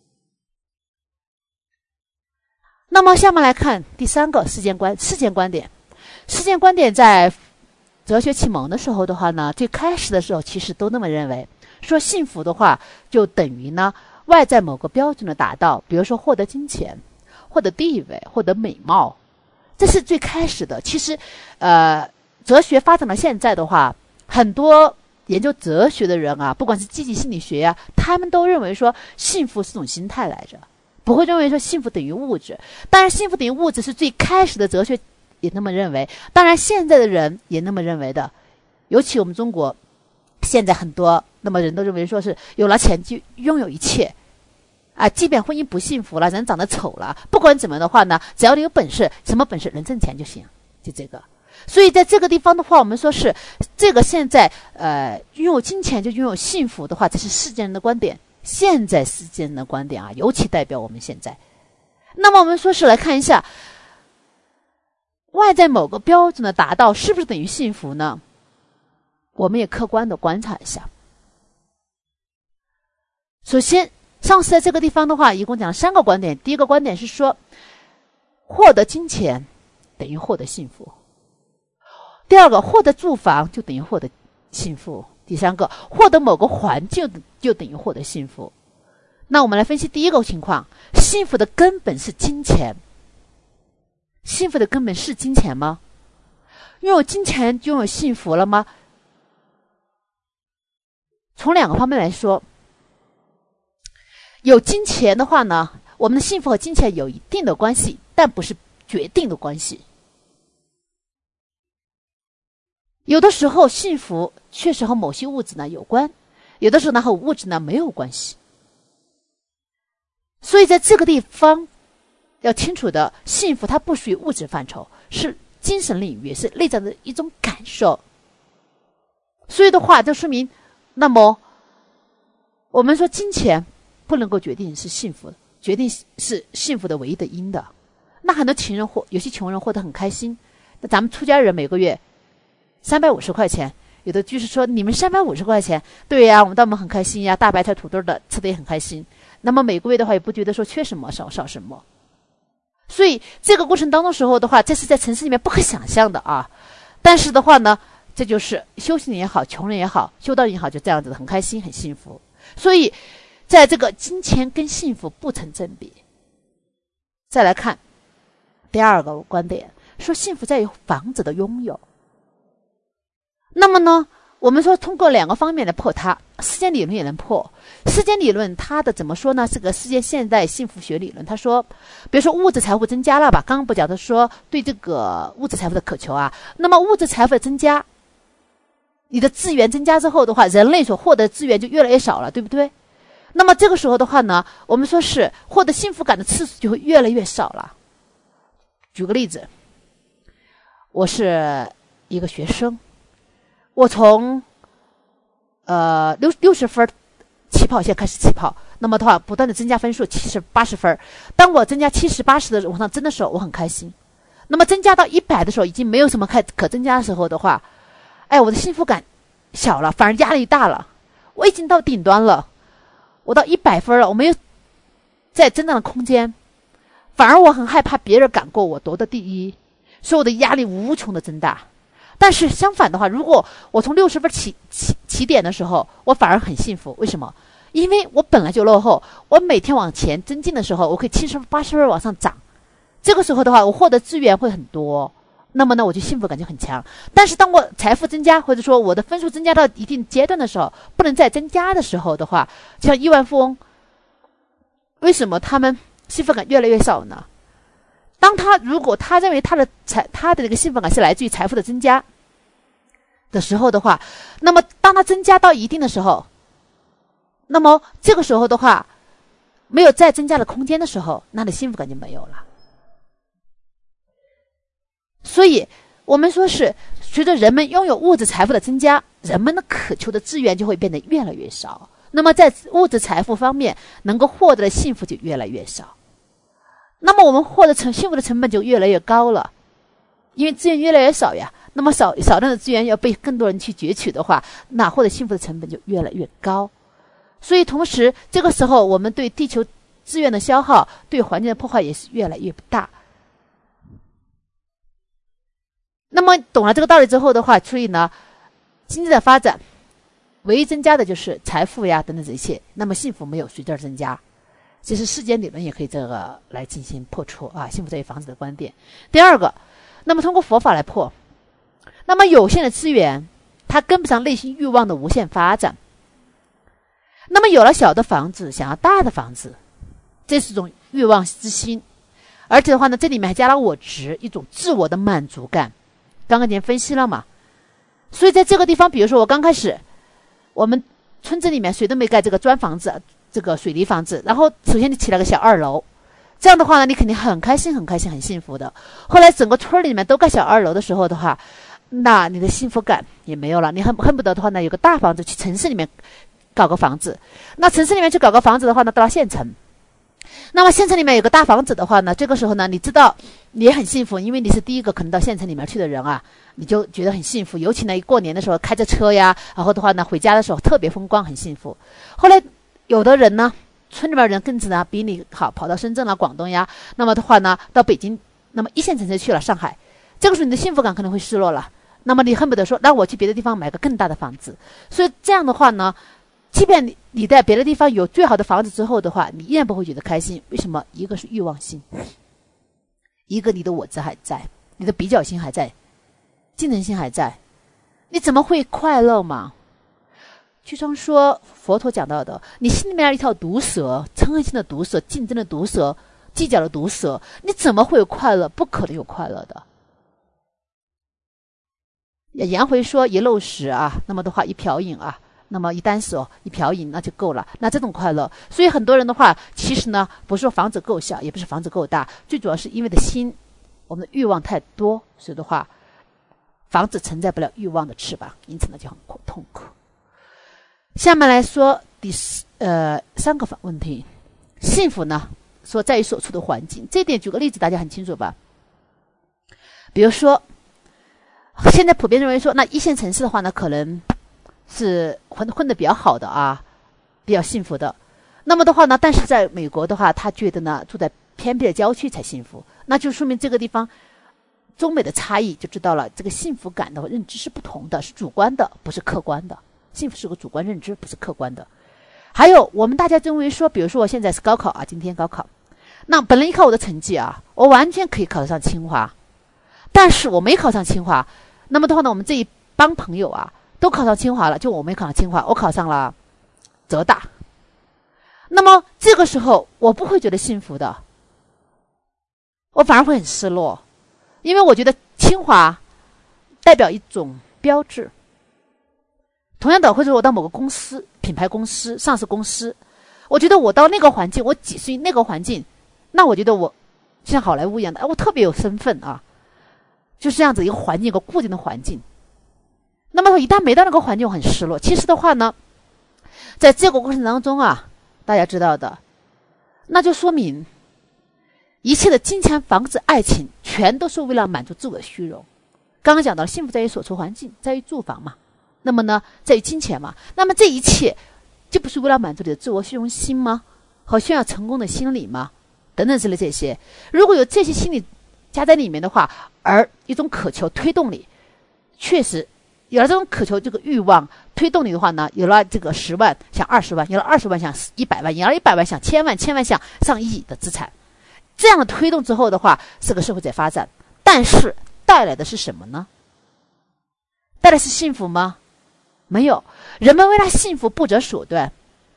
那么下面来看第三个世间观世间观点。世间观点在哲学启蒙的时候的话呢，最开始的时候其实都那么认为，说幸福的话就等于呢外在某个标准的达到，比如说获得金钱、获得地位、获得美貌，这是最开始的。其实呃哲学发展到现在的话，很多研究哲学的人啊，不管是积极心理学啊，他们都认为说幸福是种心态来着，不会认为说幸福等于物质。当然幸福等于物质是最开始的哲学也那么认为，当然现在的人也那么认为的。尤其我们中国现在很多那么人都认为说是有了钱就拥有一切啊，即便婚姻不幸福了，人长得丑了，不管怎么的话呢，只要你有本事，什么本事，能挣钱就行，就这个。所以在这个地方的话，我们说是这个现在呃拥有金钱就拥有幸福的话，这是世间人的观点，现在世间人的观点啊，尤其代表我们现在。那么我们说是来看一下外在某个标准的达到是不是等于幸福呢？我们也客观的观察一下。首先上次在这个地方的话一共讲了三个观点。第一个观点是说获得金钱等于获得幸福，第二个获得住房就等于获得幸福，第三个获得某个环境就等于获得幸福。那我们来分析第一个情况，幸福的根本是金钱。幸福的根本是金钱吗？拥有金钱就拥有幸福了吗？从两个方面来说，有金钱的话呢，我们的幸福和金钱有一定的关系，但不是决定的关系。有的时候幸福确实和某些物质呢有关，有的时候呢和物质呢没有关系。所以在这个地方要清楚的，幸福它不属于物质范畴，是精神领域，是内在的一种感受。所以的话就说明，那么我们说金钱不能够决定是幸福，决定是幸福的唯一的因的。那很多情人或有些穷人获得很开心，那咱们出家人每个月三百五十块钱，有的居士说你们三百五十块钱，对呀，我们当然很开心呀，大白菜土豆的吃的也很开心。那么每个月的话也不觉得说缺什么少少什么。所以这个过程当中时候的话，这是在城市里面不可想象的啊。但是的话呢，这就是修行人也好，穷人也好，修道人也好，就这样子的很开心很幸福。所以在这个金钱跟幸福不成正比。再来看第二个观点，说幸福在于房子的拥有。那么呢，我们说通过两个方面来破它，世间理论也能破。世间理论它的怎么说呢？是个世界现代幸福学理论。他说比如说物质财富增加了吧，刚刚不讲的说对这个物质财富的渴求啊，那么物质财富的增加，你的资源增加之后的话，人类所获得的资源就越来越少了，对不对？那么这个时候的话呢，我们说是获得幸福感的次数就会越来越少了。举个例子，我是一个学生，我从呃六六十分起跑线开始起跑，那么的话不断的增加分数，七十八十分。当我增加七十八十的往上增的时候，我很开心。那么增加到一百的时候，已经没有什么可可增加的时候的话，哎，我的幸福感小了，反而压力大了。我已经到顶端了，我到一百分了，我没有再增长的空间，反而我很害怕别人赶过我夺得第一，所以我的压力无穷的增大。但是相反的话，如果我从六十分起起起点的时候，我反而很幸福。为什么？因为我本来就落后，我每天往前增进的时候，我可以七十八十分往上涨。这个时候的话，我获得资源会很多，那么呢，我就幸福感就很强。但是当我财富增加，或者说我的分数增加到一定阶段的时候，不能再增加的时候的话，就像亿万富翁，为什么他们幸福感越来越少呢？当他如果他认为他的财他的这个幸福感是来自于财富的增加的时候的话，那么当他增加到一定的时候，那么这个时候的话没有再增加的空间的时候，那你幸福感就没有了。所以我们说是随着人们拥有物质财富的增加，人们的渴求的资源就会变得越来越少，那么在物质财富方面能够获得的幸福就越来越少，那么我们获得成幸福的成本就越来越高了，因为资源越来越少呀， 那么少少量的资源要被更多人去攫取的话，那获得幸福的成本就越来越高。所以同时这个时候我们对地球资源的消耗，对环境的破坏也是越来越大。那么懂了这个道理之后的话，所以呢经济的发展唯一增加的就是财富呀等等这些，那么幸福没有随之而增加。这是世间理论也可以这个来进行破除啊，幸福在于房子的观点。第二个，那么通过佛法来破，那么有限的资源它跟不上内心欲望的无限发展，那么有了小的房子想要大的房子，这是一种欲望之心，而且的话呢这里面还加了我执，一种自我的满足感，刚刚已经分析了嘛。所以在这个地方，比如说我刚开始我们村子里面谁都没盖这个砖房子，这个水泥房子，然后首先你起了个小二楼，这样的话呢你肯定很开心很开心很幸福的。后来整个村里面都盖小二楼的时候的话，那你的幸福感也没有了，你恨恨不得的话呢有个大房子去城市里面搞个房子，那城市里面去搞个房子的话呢到了县城，那么县城里面有个大房子的话呢，这个时候呢你知道你也很幸福，因为你是第一个可能到县城里面去的人啊，你就觉得很幸福。尤其呢过年的时候开着车呀，然后的话呢回家的时候特别风光很幸福。后来有的人呢村里面人更是呢比你好，跑到深圳啦广东呀，那么的话呢到北京，那么一线城市去了上海，这个时候你的幸福感可能会失落了，那么你恨不得说让我去别的地方买个更大的房子。所以这样的话呢，即便你你在别的地方有最好的房子之后的话，你依然不会觉得开心。为什么？一个是欲望心，一个你的我执还在，你的比较心还在，竞争心还在，你怎么会快乐嘛？就像说佛陀讲到的，你心里面有一条毒蛇，嗔恨心的毒蛇，竞争的毒蛇，计较的毒蛇，你怎么会有快乐？不可能有快乐的。颜回说一漏食啊，那么的话一瓢饮啊，那么一单手一瓢饮那就够了，那这种快乐。所以很多人的话其实呢不是说房子够小，也不是房子够大，最主要是因为的心，我们的欲望太多，所以的话房子承载不了欲望的翅膀，因此呢就很痛苦。下面来说第呃三个问题，幸福呢说在于所处的环境，这一点举个例子大家很清楚吧。比如说现在普遍认为说那一线城市的话呢可能是混混得比较好的啊，比较幸福的。那么的话呢，但是在美国的话他觉得呢住在偏僻的郊区才幸福，那就说明这个地方中美的差异，就知道了这个幸福感的认知是不同的，是主观的不是客观的，幸福是个主观认知不是客观的。还有我们大家认为说，比如说我现在是高考啊，今天高考，那本来依靠我的成绩啊我完全可以考得上清华，但是我没考上清华，那么的话呢我们这一帮朋友啊都考上清华了，就我没考上清华，我考上了浙大。那么这个时候我不会觉得幸福的，我反而会很失落，因为我觉得清华代表一种标志。同样的，或者我到某个公司，品牌公司、上市公司，我觉得我到那个环境，我几岁那个环境，那我觉得我像好莱坞一样的，我特别有身份啊，就是这样子一个环境，一个固定的环境。那么一旦没到那个环境，我很失落。其实的话呢，在这个过程当中啊，大家知道的，那就说明一切的金钱、房子、爱情，全都是为了满足自我的虚荣。刚刚讲到了幸福在于所处环境，在于住房嘛，那么呢，在于金钱嘛，那么这一切就不是为了满足你的自我虚荣心吗？和炫耀成功的心理吗？等等之类这些，如果有这些心理加在里面的话，而一种渴求推动你，确实有了这种渴求，这个欲望推动你的话呢，有了这个十万想二十万，有了二十万想一百万，有了一百万想千万，千万想上亿的资产，这样的推动之后的话，这个社会在发展，但是带来的是什么呢？带来是幸福吗？没有，人们为了幸福不择手段，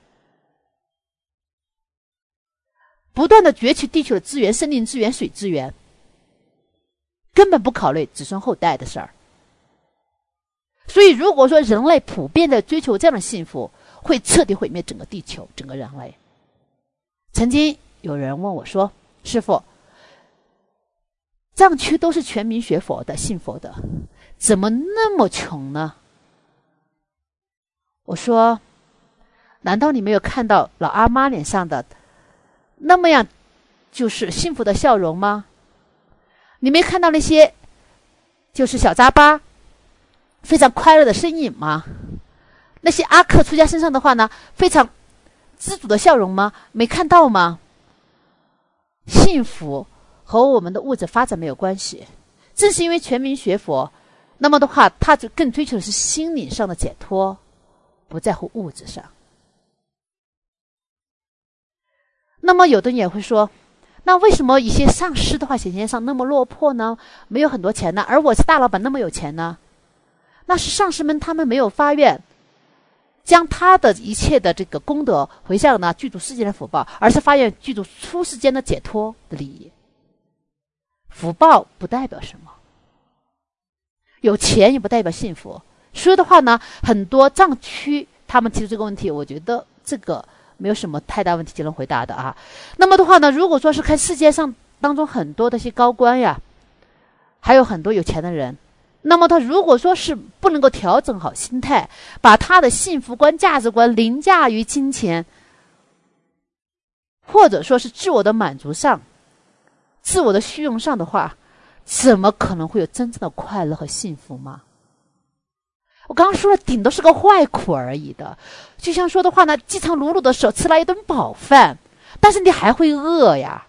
不断的攫取地球的资源，森林资源、水资源，根本不考虑子孙后代的事儿。所以如果说人类普遍的追求这样的幸福，会彻底毁灭整个地球，整个人类。曾经有人问我说，师父，藏区都是全民学佛的，信佛的，怎么那么穷呢？我说，难道你没有看到老阿妈脸上的那么样就是幸福的笑容吗？你没看到那些就是小扎巴非常快乐的身影吗？那些阿克出家身上的话呢，非常知足的笑容吗？没看到吗？幸福和我们的物质发展没有关系，正是因为全民学佛，那么的话，他就更追求的是心灵上的解脱，不在乎物质上。那么有的人也会说，那为什么一些上师的话显现上那么落魄呢？没有很多钱呢，而我是大老板那么有钱呢？那是上师们他们没有发愿将他的一切的这个功德回向呢具足世间的福报，而是发愿具足出世间的解脱的利益。福报不代表什么，有钱也不代表幸福。所以的话呢，很多藏区他们提出这个问题，我觉得这个没有什么太大问题就能回答的啊。那么的话呢，如果说是看世界上当中很多的些高官呀，还有很多有钱的人，那么他如果说是不能够调整好心态，把他的幸福观、价值观凌驾于金钱，或者说是自我的满足上、自我的虚荣上的话，怎么可能会有真正的快乐和幸福吗？我刚刚说了，顶多是个坏苦而已的。就像说的话呢，饥肠辘辘的时候吃了一顿饱饭，但是你还会饿呀，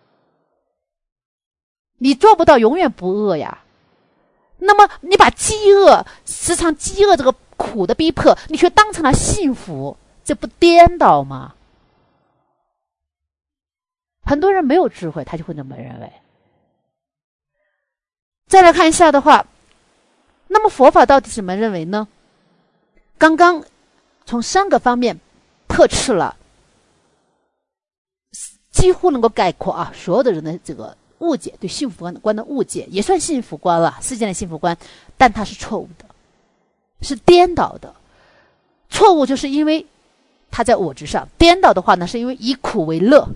你做不到永远不饿呀。那么你把饥饿时常饥饿这个苦的逼迫，你却当成了幸福，这不颠倒吗？很多人没有智慧，他就会这么认为。再来看一下的话，那么佛法到底怎么认为呢？刚刚从三个方面破斥了，几乎能够概括啊所有的人的这个误解，对幸福观的误解，也算幸福观了，世间的幸福观，但它是错误的，是颠倒的。错误就是因为它在我之上，颠倒的话呢，是因为以苦为乐。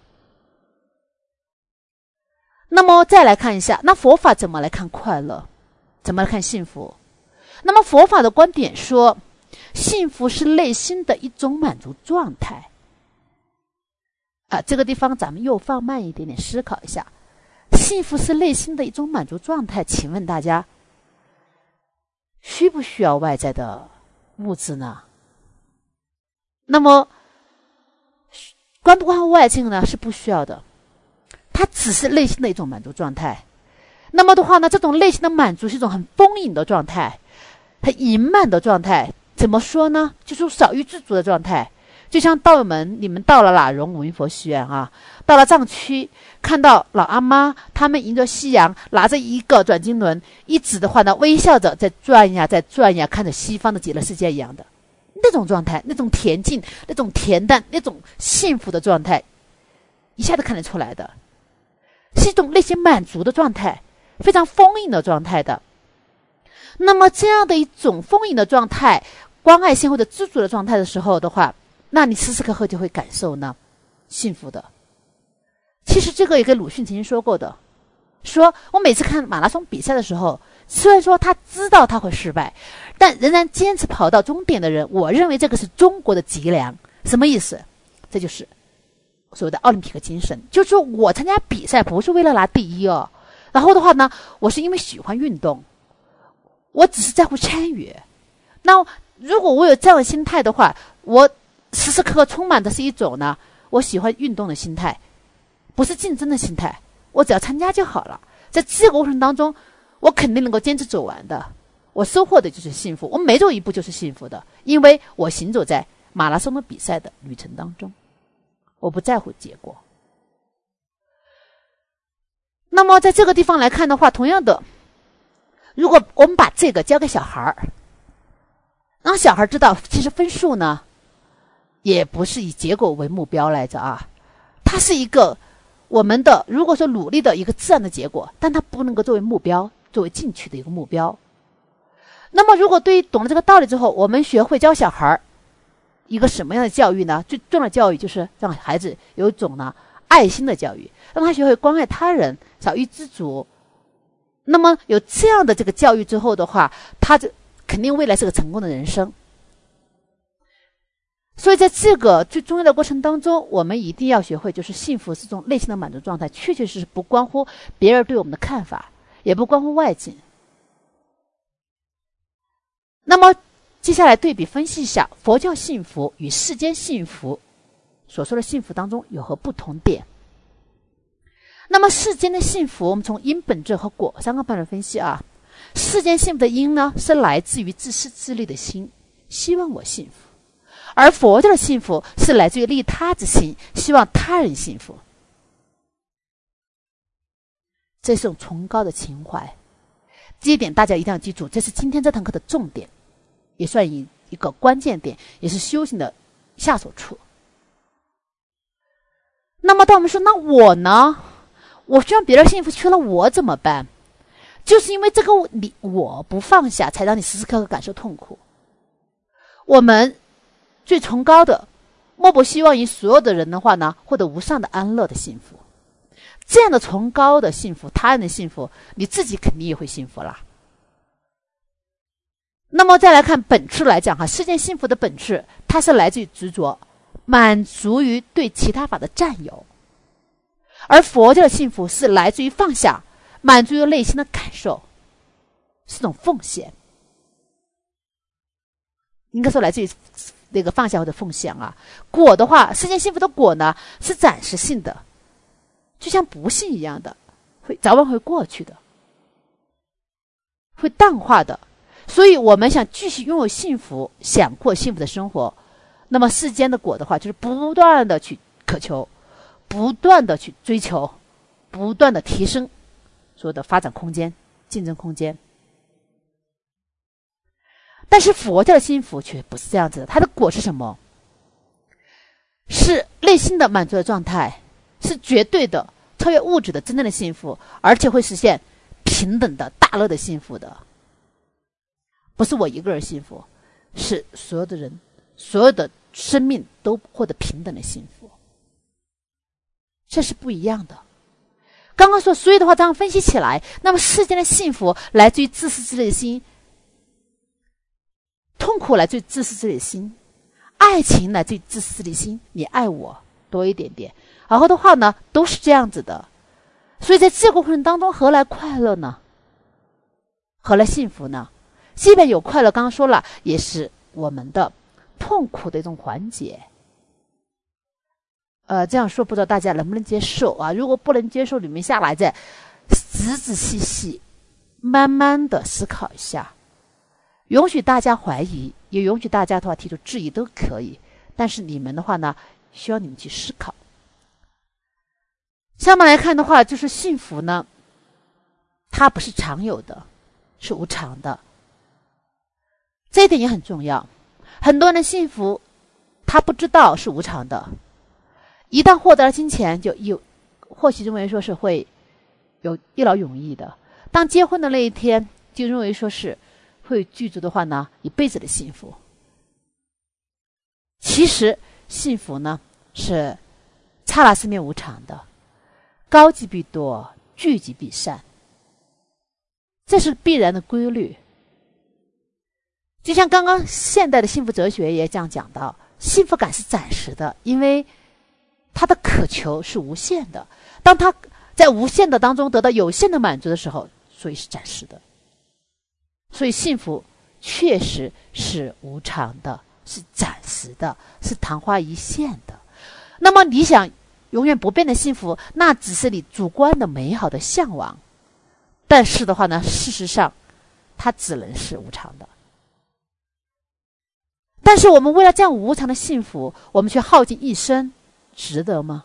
那么再来看一下，那佛法怎么来看快乐，怎么来看幸福？那么佛法的观点说，幸福是内心的一种满足状态。啊，这个地方咱们又放慢一点点思考一下，幸福是内心的一种满足状态，请问大家需不需要外在的物质呢？那么关不关乎外境呢？是不需要的，它只是内心的一种满足状态。那么的话呢，这种内心的满足是一种很丰盈的状态，很盈满的状态。怎么说呢？就是少欲知足的状态。就像道友们，你们到了喇荣五云佛学院啊，到了藏区，看到老阿妈他们迎着夕阳，拿着一个转经轮，一直的话呢，微笑着在转呀，在转呀，看着西方的极乐世界一样的那种状态，那种恬静，那种恬淡，那种幸福的状态，一下子看得出来的，是一种内心满足的状态，非常丰盈的状态的。那么这样的一种丰盈的状态，关爱心或者知足的状态的时候的话，那你时时刻刻就会感受呢幸福的。其实这个也跟鲁迅曾经说过的，说我每次看马拉松比赛的时候，虽然说他知道他会失败，但仍然坚持跑到终点的人，我认为这个是中国的脊梁。什么意思？这就是所谓的奥林匹克精神，就是说我参加比赛不是为了拿第一哦，然后的话呢，我是因为喜欢运动，我只是在乎参与。那如果我有这样的心态的话，我时时刻刻充满的是一种呢我喜欢运动的心态，不是竞争的心态，我只要参加就好了。在这个过程当中，我肯定能够坚持走完的，我收获的就是幸福，我每走一步就是幸福的，因为我行走在马拉松的比赛的旅程当中，我不在乎结果。那么在这个地方来看的话，同样的，如果我们把这个交给小孩儿，让小孩知道其实分数呢也不是以结果为目标来着啊，它是一个我们的如果说努力的一个自然的结果，但它不能够作为目标，作为进取的一个目标。那么如果对于懂了这个道理之后，我们学会教小孩一个什么样的教育呢？最重要的教育就是让孩子有一种呢爱心的教育，让他学会关爱他人，少欲知足。那么有这样的这个教育之后的话，他就肯定未来是个成功的人生。所以在这个最重要的过程当中，我们一定要学会，就是幸福是这种内心的满足状态，确确实实不关乎别人对我们的看法，也不关乎外境， 那么接下来对比分析一下佛教幸福与世间幸福所说的幸福当中有何不同点。那么世间的幸福，我们从因本质和果三个方面分析啊。世间幸福的因呢，是来自于自私自利的心，希望我幸福；而佛教的幸福是来自于利他之心，希望他人幸福。这是种崇高的情怀，这一点大家一定要记住，这是今天这堂课的重点，也算一一个关键点，也是修行的下手处。那么当我们说，那我呢？我希望别人幸福，缺了我怎么办？就是因为这个你我不放下，才让你时时刻刻感受痛苦。我们最崇高的，莫不希望于所有的人的话呢，获得无上的安乐的幸福。这样的崇高的幸福，他人的幸福，你自己肯定也会幸福啦。那么再来看本质来讲哈，世间幸福的本质，它是来自于执着，满足于对其他法的占有；而佛教的幸福是来自于放下，满足于内心的感受，是种奉献。应该说来自于那个放下或者奉献啊。果的话，世间幸福的果呢，是暂时性的，就像不幸一样的，会早晚会过去的，会淡化的。所以我们想继续拥有幸福，想过幸福的生活，那么世间的果的话，就是不断的去渴求，不断的去追求，不断的提升所有的发展空间、竞争空间。但是佛教的幸福却不是这样子的，它的果是什么？是内心的满足的状态，是绝对的超越物质的真正的幸福，而且会实现平等的大乐的幸福的。不是我一个人幸福，是所有的人，所有的生命都获得平等的幸福，这是不一样的。刚刚说，所以的话这样分析起来，那么世间的幸福来自于自私自利的心，痛苦来自于自私自利的心，爱情来自于自私自利心，你爱我多一点点，然后的话呢都是这样子的。所以在这个过程当中，何来快乐呢？何来幸福呢？即便有快乐，刚刚说了，也是我们的痛苦的一种缓解。呃，这样说不知道大家能不能接受啊？如果不能接受，你们下来再仔仔细细、慢慢的思考一下，允许大家怀疑，也允许大家的话提出质疑都可以。但是你们的话呢，需要你们去思考。下面来看的话，就是幸福呢，它不是常有的，是无常的。这一点也很重要。很多人的幸福他不知道是无常的，一旦获得了金钱，就有或许认为说是会有一劳永逸的，当结婚的那一天就认为说是会具足的话呢，一辈子的幸福。其实幸福呢是刹那生灭无常的，高即必多，聚即必散，这是必然的规律。就像刚刚现代的幸福哲学也这样讲到，幸福感是暂时的，因为他的渴求是无限的，当他在无限的当中得到有限的满足的时候，所以是暂时的。所以幸福确实是无常的，是暂时的，是昙花一现的。那么你想永远不变的幸福，那只是你主观的美好的向往，但是的话呢，事实上它只能是无常的。但是我们为了这样无常的幸福，我们却耗尽一生，值得吗？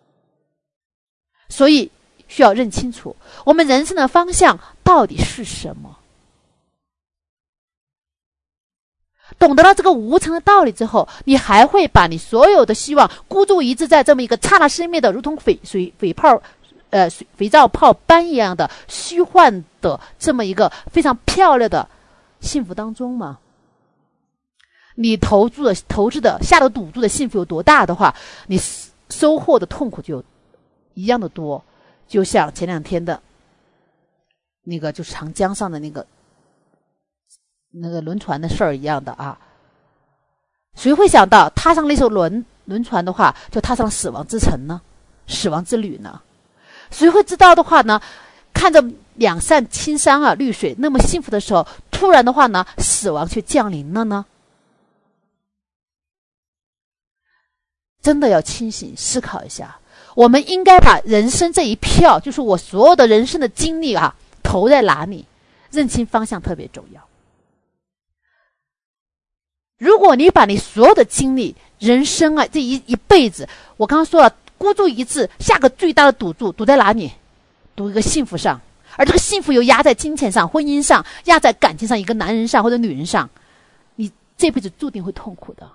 所以需要认清楚我们人生的方向到底是什么。懂得了这个无常的道理之后，你还会把你所有的希望孤注一掷在这么一个刹那生灭的如同肥水肥泡呃水肥皂泡般一样的虚幻的这么一个非常漂亮的幸福当中吗？你投注的投资的下的赌注的幸福有多大的话，你收获的痛苦就一样的多。就像前两天的那个就是长江上的那个那个轮船的事儿一样的啊，谁会想到踏上那艘轮轮船的话，就踏上死亡之城呢，死亡之旅呢？谁会知道的话呢？看着两岸青山啊绿水那么幸福的时候，突突然的话呢，死亡却降临了呢？真的要清醒思考一下，我们应该把人生这一票，就是我所有的人生的经历啊，投在哪里？认清方向特别重要。如果你把你所有的经历、人生啊，这一一辈子，我刚刚说了，孤注一掷，下个最大的赌注，赌在哪里？赌一个幸福上，而这个幸福又压在金钱上、婚姻上，压在感情上，一个男人上或者女人上，你这辈子注定会痛苦的。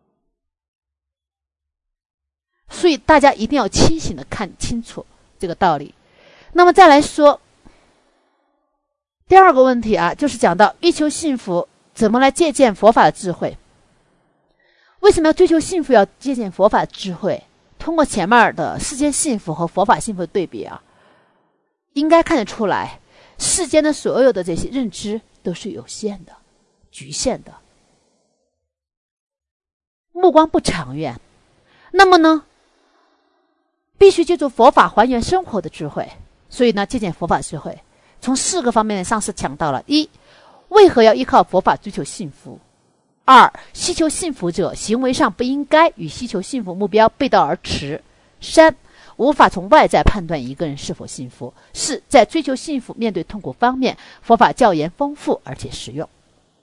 所以大家一定要清醒的看清楚这个道理。那么再来说第二个问题啊，就是讲到欲求幸福怎么来借鉴佛法的智慧。为什么要追求幸福，要借鉴佛法的智慧？通过前面的世间幸福和佛法幸福的对比啊，应该看得出来，世间的所有的这些认知都是有限的、局限的，目光不长远。那么呢，必须借助佛法还原生活的智慧。所以呢，借鉴佛法智慧，从四个方面上是强调了：一、为何要依靠佛法追求幸福；二、希求幸福者行为上不应该与希求幸福目标背道而驰；三、无法从外在判断一个人是否幸福；四、在追求幸福面对痛苦方面，佛法教言丰富而且实用。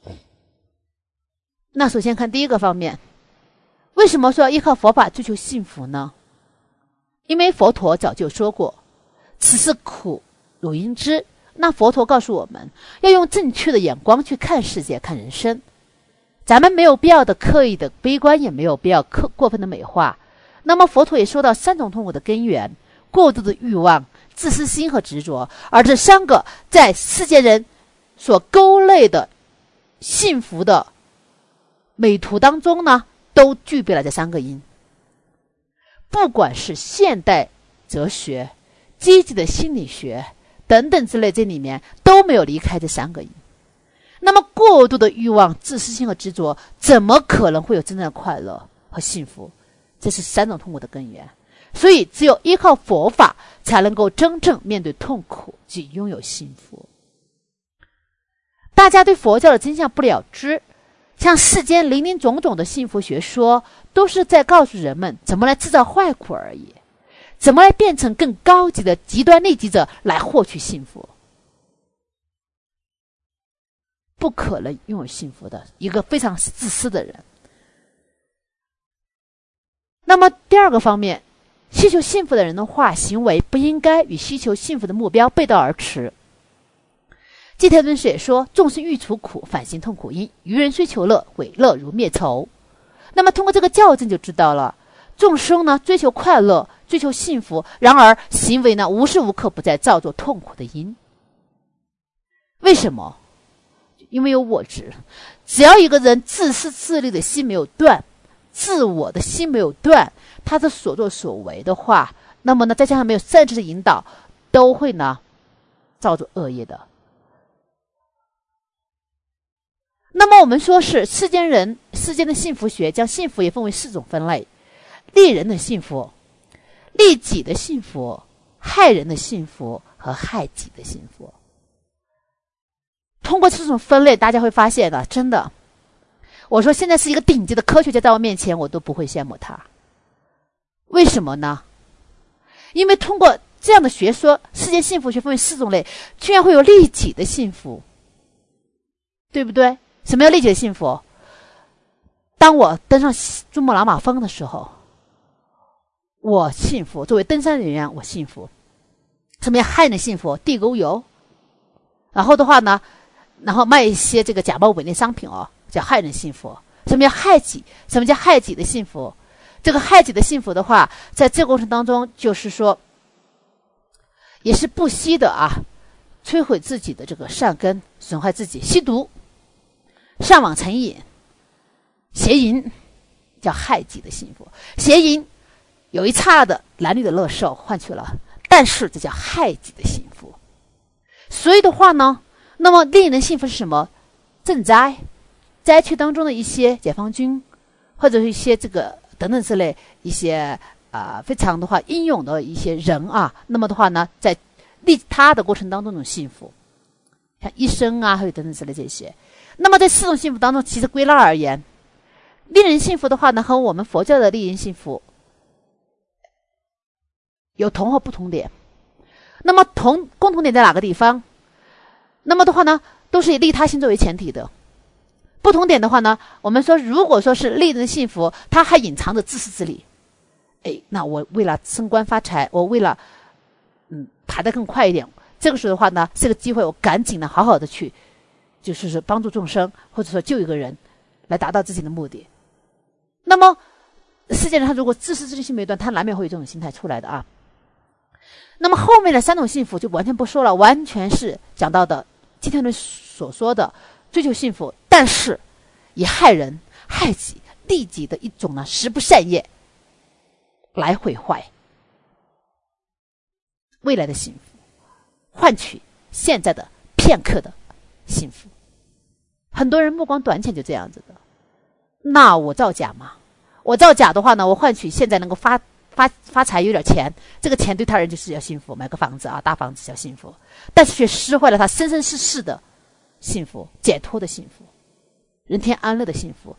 那首先看第一个方面，为什么说要依靠佛法追求幸福呢？因为佛陀早就说过，此是苦汝应知。那佛陀告诉我们，要用正确的眼光去看世界、看人生。咱们没有必要的刻意的悲观，也没有必要刻过分的美化。那么佛陀也说到三种痛苦的根源：过度的欲望、自私心和执着。而这三个在世间人所勾勒的幸福的美图当中呢，都具备了这三个因。不管是现代哲学、积极的心理学等等之类，这里面都没有离开这三个因。那么过度的欲望、自私心和执着，怎么可能会有真正的快乐和幸福？这是三种痛苦的根源。所以只有依靠佛法，才能够真正面对痛苦及拥有幸福。大家对佛教的真相不了知，像世间林林总总的幸福学说，都是在告诉人们怎么来制造坏苦而已，怎么来变成更高级的极端利己者来获取幸福。不可能拥有幸福的一个非常自私的人。那么第二个方面，希求幸福的人的话、行为不应该与希求幸福的目标背道而驰。戒条论师也说，众生欲除苦，反行痛苦因，愚人虽求乐，毁乐如灭仇。那么通过这个校正就知道了，众生呢追求快乐，追求幸福，然而行为呢无时无刻不在造作痛苦的因。为什么？因为有我执。只要一个人自私自利的心没有断，自我的心没有断，他的所作所为的话，那么呢再加上没有善知识的引导，都会呢造作恶业的。那么我们说是世间人世间的幸福学将幸福也分为四种分类：利人的幸福、利己的幸福、害人的幸福和害己的幸福。通过这种分类，大家会发现的，真的，我说现在是一个顶级的科学家在我面前，我都不会羡慕他。为什么呢？因为通过这样的学说，世界幸福学分为四种类，居然会有利己的幸福，对不对？什么叫利己的幸福？当我登上珠穆朗玛峰的时候，我幸福，作为登山人员我幸福。什么叫害人的幸福？地沟油，然后的话呢，然后卖一些这个假冒伪劣商品哦，叫害人幸福。什么叫害己？什么叫害己的幸福？这个害己的幸福的话，在这个过程当中，就是说，也是不惜的啊，摧毁自己的这个善根，损害自己，吸毒、上网成瘾、邪淫，叫害己的幸福。邪淫有一刹的男女的乐受换取了，但是这叫害己的幸福。所以的话呢，那么利人的幸福是什么？赈灾，灾区当中的一些解放军，或者是一些这个等等之类一些啊、呃、非常的话英勇的一些人啊，那么的话呢，在利他的过程当中的幸福。 像医生啊，还有等等之类这些。那么在四种幸福当中，其实归纳而言，令人幸福的话呢，和我们佛教的令人幸福有同和不同点。那么同共同点在哪个地方？那么的话呢，都是以利他心作为前提的。不同点的话呢，我们说如果说是令人幸福，它还隐藏着自私自利。哎，那我为了升官发财，我为了嗯爬得更快一点，这个时候的话呢，这个机会我赶紧的好好的去，就是说帮助众生，或者说救一个人，来达到自己的目的。那么世界上他如果自私自利心没断，他难免会有这种心态出来的啊。那么后面的三种幸福就完全不说了，完全是讲到的今天人所说的追求幸福，但是以害人害己利己的一种呢十不善业来毁坏未来的幸福，换取现在的片刻的幸福。很多人目光短浅就这样子的，那我造假嘛，我造假的话呢，我换取现在能够发发发财有点钱，这个钱对他人就是要幸福，买个房子啊，大房子叫幸福，但是却失坏了他生生世世的幸福，解脱的幸福，人天安乐的幸福，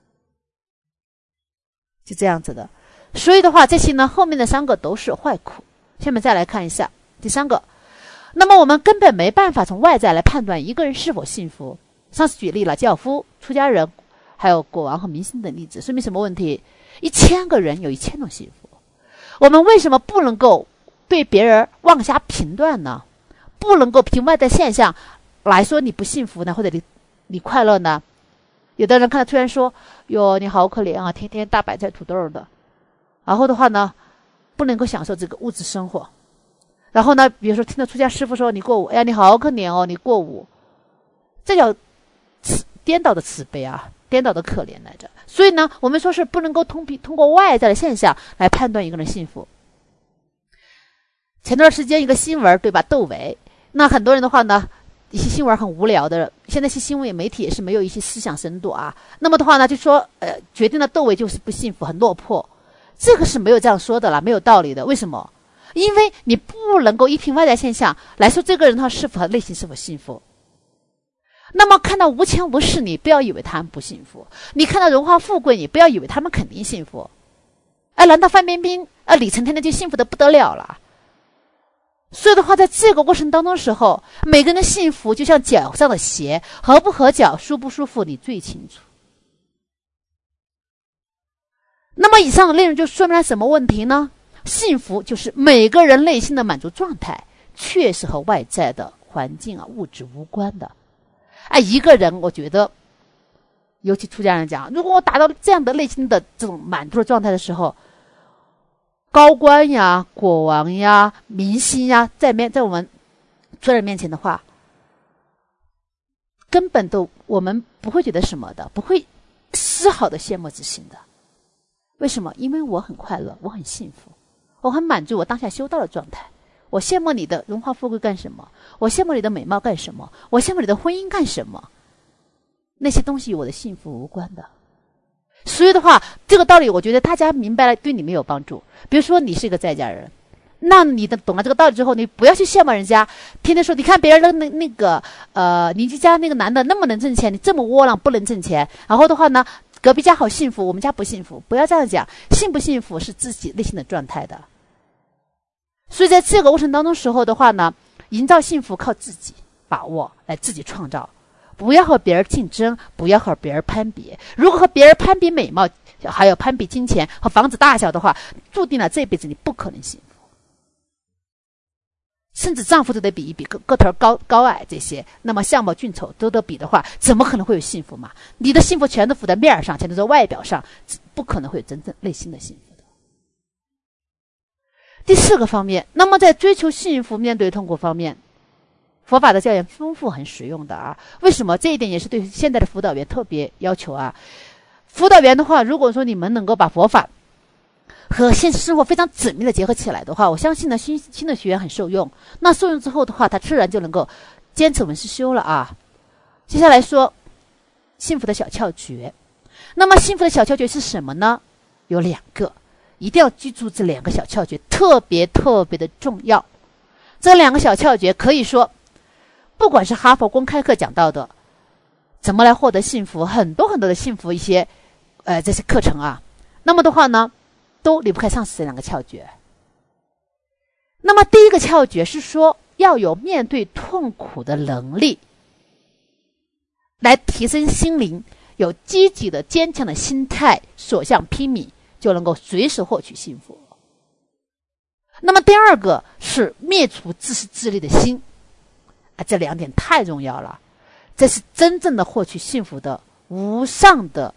就这样子的。所以的话，这些呢后面的三个都是坏苦。下面再来看一下第三个，那么我们根本没办法从外在来判断一个人是否幸福。上次举例了教夫、出家人还有国王和明星等例子，说明什么问题？一千个人有一千种幸福。我们为什么不能够对别人妄下评断呢？不能够凭外在现象来说你不幸福呢，或者你你快乐呢？有的人看到突然说哟你好可怜啊，天天大白菜土豆的，然后的话呢不能够享受这个物质生活。然后呢比如说听到出家师父说你过午，哎呀你好可怜哦，你过午，这叫颠倒的慈悲啊，颠倒的可怜来着。所以呢我们说是不能够通通过外在的现象来判断一个人幸福。前段时间一个新闻对吧，窦唯，那很多人的话呢一些新闻很无聊的，现在一些新闻媒体也是没有一些思想深度啊。那么的话呢就说呃决定了窦唯就是不幸福，很落魄，这个是没有这样说的了，没有道理的。为什么？因为你不能够依凭外在现象来说这个人他是否内心是否幸福。那么看到无钱无势，你不要以为他们不幸福；你看到荣华富贵，你不要以为他们肯定幸福。哎，难道范冰冰啊、李承天就幸福的不得了了？所以的话，在这个过程当中的时候，每个人的幸福就像脚上的鞋，合不合脚、舒不舒服，你最清楚。那么以上的内容就说明了什么问题呢？幸福就是每个人内心的满足状态，确实和外在的环境啊、物质无关的。哎，一个人我觉得尤其出家人讲，如果我达到这样的内心的这种满足的状态的时候，高官呀、国王呀、明星呀，在面在我们众人面前的话，根本都我们不会觉得什么的，不会丝毫的羡慕之心的。为什么？因为我很快乐，我很幸福，我很满足我当下修道的状态。我羡慕你的荣华富贵干什么？我羡慕你的美貌干什么？我羡慕你的婚姻干什么？那些东西与我的幸福无关的。所以的话，这个道理我觉得大家明白了对你没有帮助。比如说你是一个在家人，那你的懂了这个道理之后，你不要去羡慕人家，天天说你看别人的那那个呃邻居家那个男的那么能挣钱，你这么窝囊不能挣钱。然后的话呢，隔壁家好幸福，我们家不幸福。不要这样讲，幸不幸福是自己内心的状态的。所以在这个过程当中时候的话呢，营造幸福靠自己把握，来自己创造。不要和别人竞争，不要和别人攀比。如果和别人攀比美貌，还有攀比金钱和房子大小的话，注定了这辈子你不可能幸福。甚至丈夫都得比一比，个个头高高矮这些，那么相貌俊丑都得比的话，怎么可能会有幸福嘛？你的幸福全都浮在面上，全都在外表上，不可能会有真正内心的幸福。第四个方面，那么在追求幸福、面对痛苦方面，佛法的教研丰富很实用的啊。为什么？这一点也是对现在的辅导员特别要求啊。辅导员的话，如果说你们能够把佛法和现实生活非常紧密的结合起来的话，我相信呢，新新的学员很受用。那受用之后的话，他自然就能够坚持闻思修了啊。接下来说幸福的小窍诀。那么幸福的小窍诀是什么呢？有两个。一定要记住这两个小窍诀，特别特别的重要。这两个小窍诀可以说不管是哈佛公开课讲到的怎么来获得幸福，很多很多的幸福一些呃这些课程啊，那么的话呢都离不开上述这两个窍诀。那么第一个窍诀是说要有面对痛苦的能力，来提升心灵，有积极的坚强的心态，所向披靡，就能够随时获取幸福。那么第二个是灭除自私自利的心啊，这两点太重要了，这是真正的获取幸福的无上的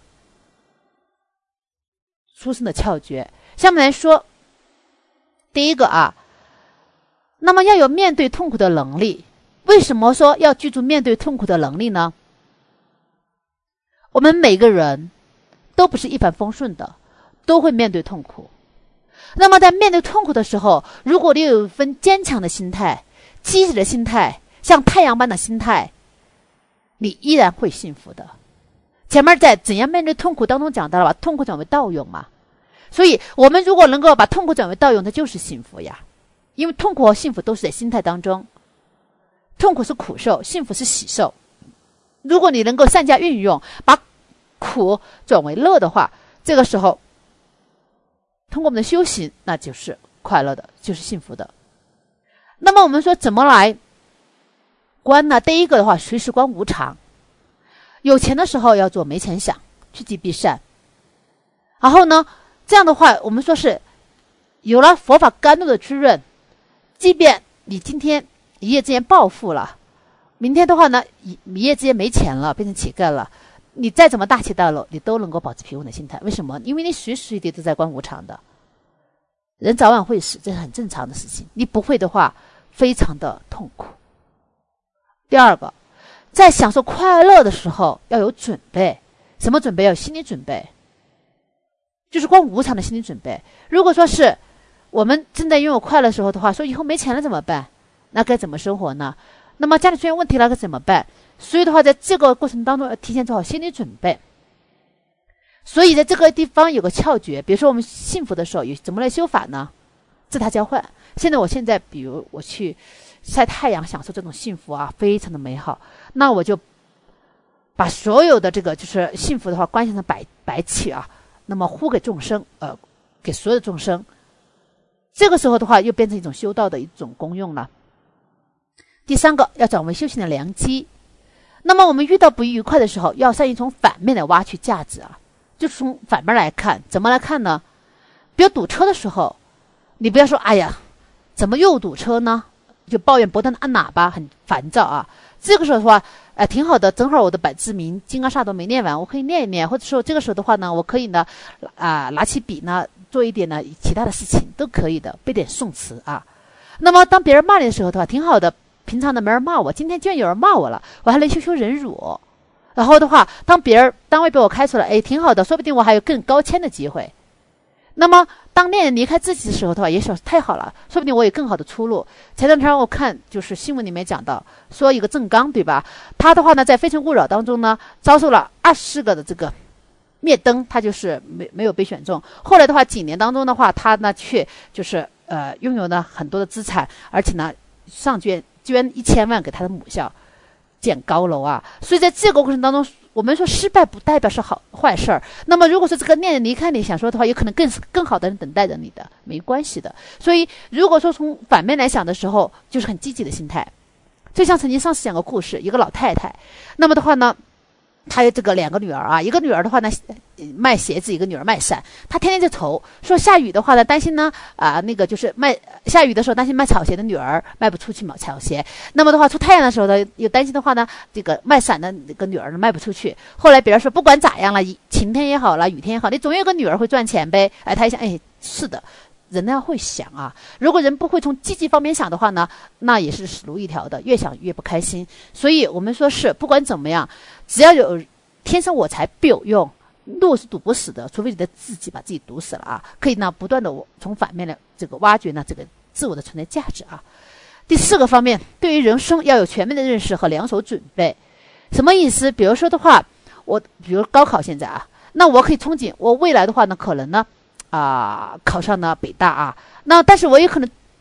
殊胜的窍诀。下面来说第一个啊，那么要有面对痛苦的能力。为什么说要记住面对痛苦的能力呢？我们每个人都不是一帆风顺的，都会面对痛苦。那么在面对痛苦的时候，如果你有一份坚强的心态，积极的心态，像太阳般的心态，你依然会幸福的。前面在怎样面对痛苦当中讲到了把痛苦转为道用嘛，所以我们如果能够把痛苦转为道用，那就是幸福呀。因为痛苦和幸福都是在心态当中，痛苦是苦受，幸福是喜受。如果你能够善加运用，把苦转为乐的话，这个时候通过我们的修行，那就是快乐的，就是幸福的。那么我们说怎么来观呢？第一个的话，随时观无常。有钱的时候要做没钱想，趋吉避善。然后呢，这样的话我们说是有了佛法甘露的滋润，即便你今天一夜之间暴富了，明天的话呢一一夜之间没钱了，变成乞丐了，你再怎么大起大落，你都能够保持平稳的心态。为什么？因为你随时随地都在观无常的。人早晚会死，这是很正常的事情，你不会的话非常的痛苦。第二个，在享受快乐的时候要有准备。什么准备？要有心理准备，就是观无常的心理准备。如果说是我们正在拥有快乐的时候的话，说以后没钱了怎么办？那该怎么生活呢？那么家里出现问题了该怎么办？所以的话在这个过程当中要提前做好心理准备。所以在这个地方有个窍诀，比如说我们幸福的时候有怎么来修法呢？自他交换。现在我现在比如我去晒太阳享受这种幸福啊，非常的美好，那我就把所有的这个就是幸福的话观想成白白气啊，那么呼给众生，呃，给所有的众生。这个时候的话又变成一种修道的一种功用了。第三个，要掌握修行的良机。那么我们遇到不愉快的时候，要善于从反面来挖取价值啊，就是从反面来看。怎么来看呢？比如堵车的时候，你不要说哎呀怎么又堵车呢，就抱怨不断的按喇叭，很烦躁啊。这个时候的话呃，挺好的，正好我的百字明金刚萨埵没念完，我可以念一念，或者说这个时候的话呢，我可以呢啊、呃、拿起笔呢做一点呢其他的事情都可以的，背点宋词啊。那么当别人骂你的时候的话，挺好的，平常的没人骂我，今天居然有人骂我了，我还能修修忍辱。然后的话，当别人单位被我开除了，哎，挺好的，说不定我还有更高迁的机会。那么当恋人离开自己的时候的话，也许太好了，说不定我有更好的出路。前两天我看就是新闻里面讲到，说一个郑刚对吧，他的话呢在非诚勿扰当中呢遭受了二十四个的这个灭灯，他就是没没有被选中。后来的话几年当中的话，他呢却就是呃拥有了很多的资产，而且呢上捐捐一千万给他的母校建高楼啊。所以在这个过程当中，我们说失败不代表是好坏事儿。那么如果说这个恋人离开你，想说的话有可能更更好的人等待着你的，没关系的。所以如果说从反面来想的时候，就是很积极的心态。就像曾经上次讲个故事，一个老太太，那么的话呢她有这个两个女儿啊，一个女儿的话呢卖鞋子，一个女儿卖伞。她天天就愁说下雨的话呢担心呢啊、呃、那个就是卖下雨的时候担心卖草鞋的女儿卖不出去买草鞋，那么的话出太阳的时候呢又担心的话呢这个卖伞的那个女儿呢卖不出去。后来别人说不管咋样了，晴天也好了雨天也好，你总有个女儿会赚钱呗。哎，她一想，哎是的，人要会想啊，如果人不会从积极方面想的话呢，那也是死路一条的，越想越不开心。所以我们说是不管怎么样，只要有天生我材必有用，路是堵不死的，除非你的自己把自己堵死了啊。可以呢不断的从反面来这个挖掘呢这个自我的存在价值啊。第四个方面，对于人生要有全面的认识和两手准备。什么意思？比如说的话，我比如高考现在啊，那我可以憧憬我未来的话呢可能呢啊、呃、考上呢北大啊，那但是我也可能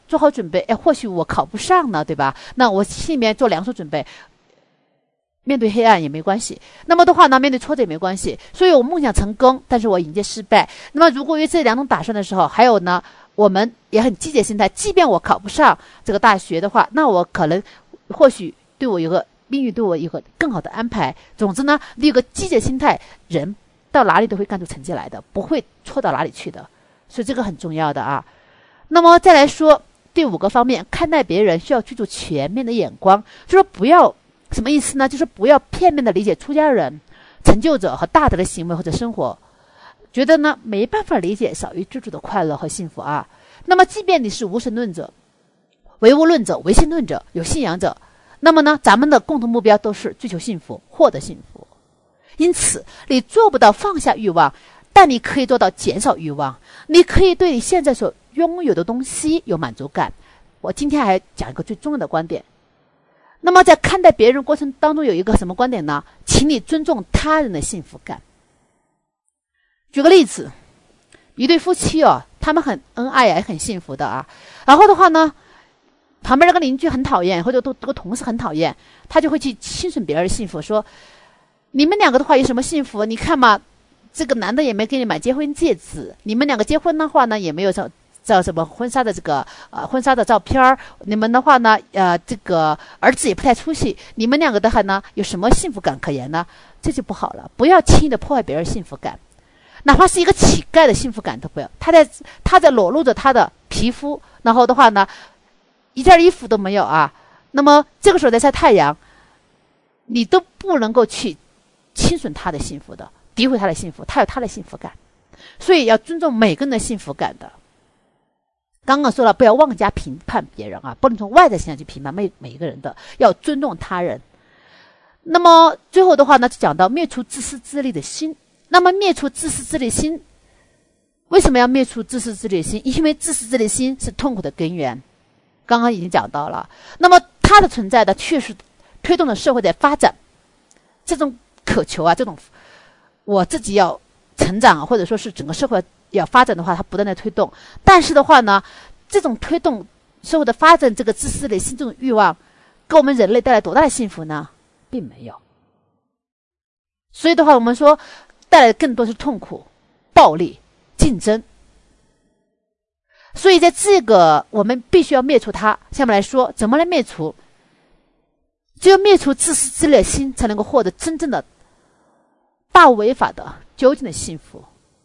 做好准备，哎，或许我考不上呢，对吧？那我心里面做两手准备，面对黑暗也没关系。那么的话呢，面对挫折也没关系。所以我梦想成功，但是我迎接失败。那么如果有这两种打算的时候，还有呢，我们也很积极心态，即便我考不上这个大学的话，那我可能或许对我有个命运对我有个更好的安排。总之呢，你有个积极心态，人到哪里都会干出成绩来的，不会错到哪里去的。所以这个很重要的啊。那么再来说第五个方面，看待别人需要记住全面的眼光，就说不要什么意思呢？就是不要片面的理解出家人、成就者和大德的行为或者生活，觉得呢没办法理解少于知足的快乐和幸福啊。那么即便你是无神论者、唯物论者、唯心论者、有信仰者，那么呢咱们的共同目标都是追求幸福，获得幸福。因此你做不到放下欲望，但你可以做到减少欲望，你可以对你现在所拥有的东西有满足感。我今天还讲一个最重要的观点，那么在看待别人过程当中有一个什么观点呢？请你尊重他人的幸福感。举个例子，一对夫妻哦，他们很恩爱也很幸福的啊。然后的话呢，旁边那个邻居很讨厌，或者都这个同事很讨厌，他就会去轻损别人的幸福，说你们两个的话有什么幸福？你看嘛，这个男的也没给你买结婚戒指，你们两个结婚的话呢，也没有叫叫什么婚纱的这个呃婚纱的照片儿，你们的话呢，呃这个儿子也不太出息，你们两个的话呢，有什么幸福感可言呢？这就不好了，不要轻易的破坏别人幸福感，哪怕是一个乞丐的幸福感都不要，他在他在裸露着他的皮肤，然后的话呢，一件衣服都没有啊，那么这个时候在晒太阳，你都不能够去轻损他的幸福的，诋毁他的幸福，他有他的幸福感，所以要尊重每个人的幸福感的。刚刚说了，不要妄加评判别人啊，不能从外在现象去评判每每一个人的，要尊重他人。那么最后的话呢，就讲到灭除自私自利的心。那么灭除自私自利心，为什么要灭除自私自利心？因为自私自利心是痛苦的根源，刚刚已经讲到了。那么它的存在的确实推动了社会的发展，这种渴求啊，这种我自己要成长，或者说是整个社会要发展的话，它不断的推动。但是的话呢，这种推动社会的发展，这个自私的心，这种欲望，给我们人类带来多大的幸福呢？并没有。所以的话，我们说带来更多是痛苦、暴力、竞争。所以在这个我们必须要灭除它。下面来说，怎么来灭除？只有灭除自私自利的心，才能够获得真正的大无为法的究竟的幸福。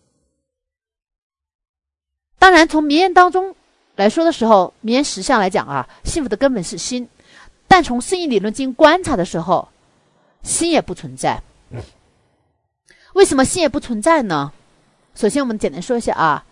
当然从名言当中来说的时候，名言实相来讲啊，幸福的根本是心，但从生意理论进行观察的时候，心也不存在。为什么心也不存在呢？首先我们简单说一下啊，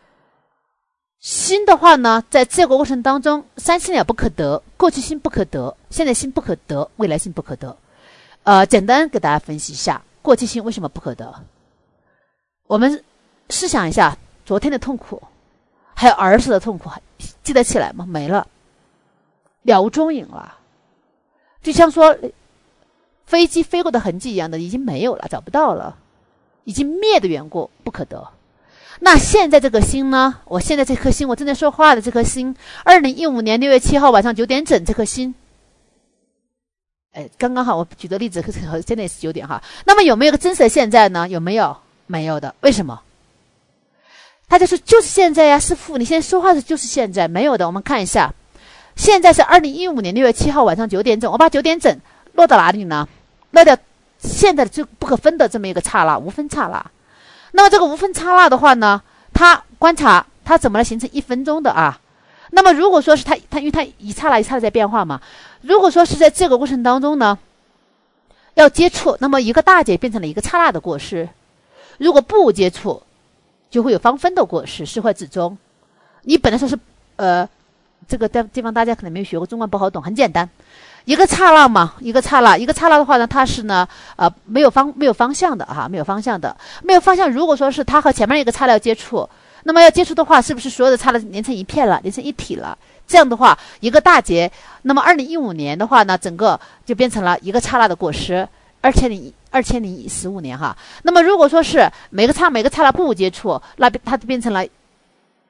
心的话呢，在这个过程当中，三心也不可得，过去心不可得，现在心不可得，未来心不可得。呃，简单给大家分析一下，过去心为什么不可得？我们试想一下，昨天的痛苦，还有儿时的痛苦，记得起来吗？没了，了无踪影了。就像说飞机飞过的痕迹一样的，已经没有了，找不到了，已经灭的缘故，不可得。那现在这个心呢？我现在这颗心，我正在说话的这颗心，二零一五年六月七号晚上九点整，这颗心，哎，刚刚好，我举的例子现在也是九点哈。那么有没有个真实的现在呢？有没有？没有的。为什么？他就说就是现在呀，师父，你现在说话的就是现在，没有的。我们看一下，现在是二零一五年六月七号晚上九点整，我把九点整落到哪里呢？落到现在的就不可分的这么一个刹那，无分刹那。那么这个无分刹那的话呢，它观察它怎么来形成一分钟的啊？那么如果说是它它因为它一刹那一刹那在变化嘛，如果说是在这个过程当中呢，要接触，那么一个大节变成了一个刹那的过失；如果不接触，就会有方分的过失，失坏至终。你本来说是呃，这个地方大家可能没有学过中文，不好懂，很简单。一个刹那嘛，一个刹那，一个刹那的话呢，它是呢，呃，没有方没有方向的哈，没有方向的，没有方向。如果说是它和前面一个刹那要接触，那么要接触的话，是不是所有的刹那连成一片了，连成一体了？这样的话，一个大节，那么二零一五年的话呢，整个就变成了一个刹那的过失，二千零二千零十五年哈。那么如果说是每个刹每个刹那不接触，那它就变成了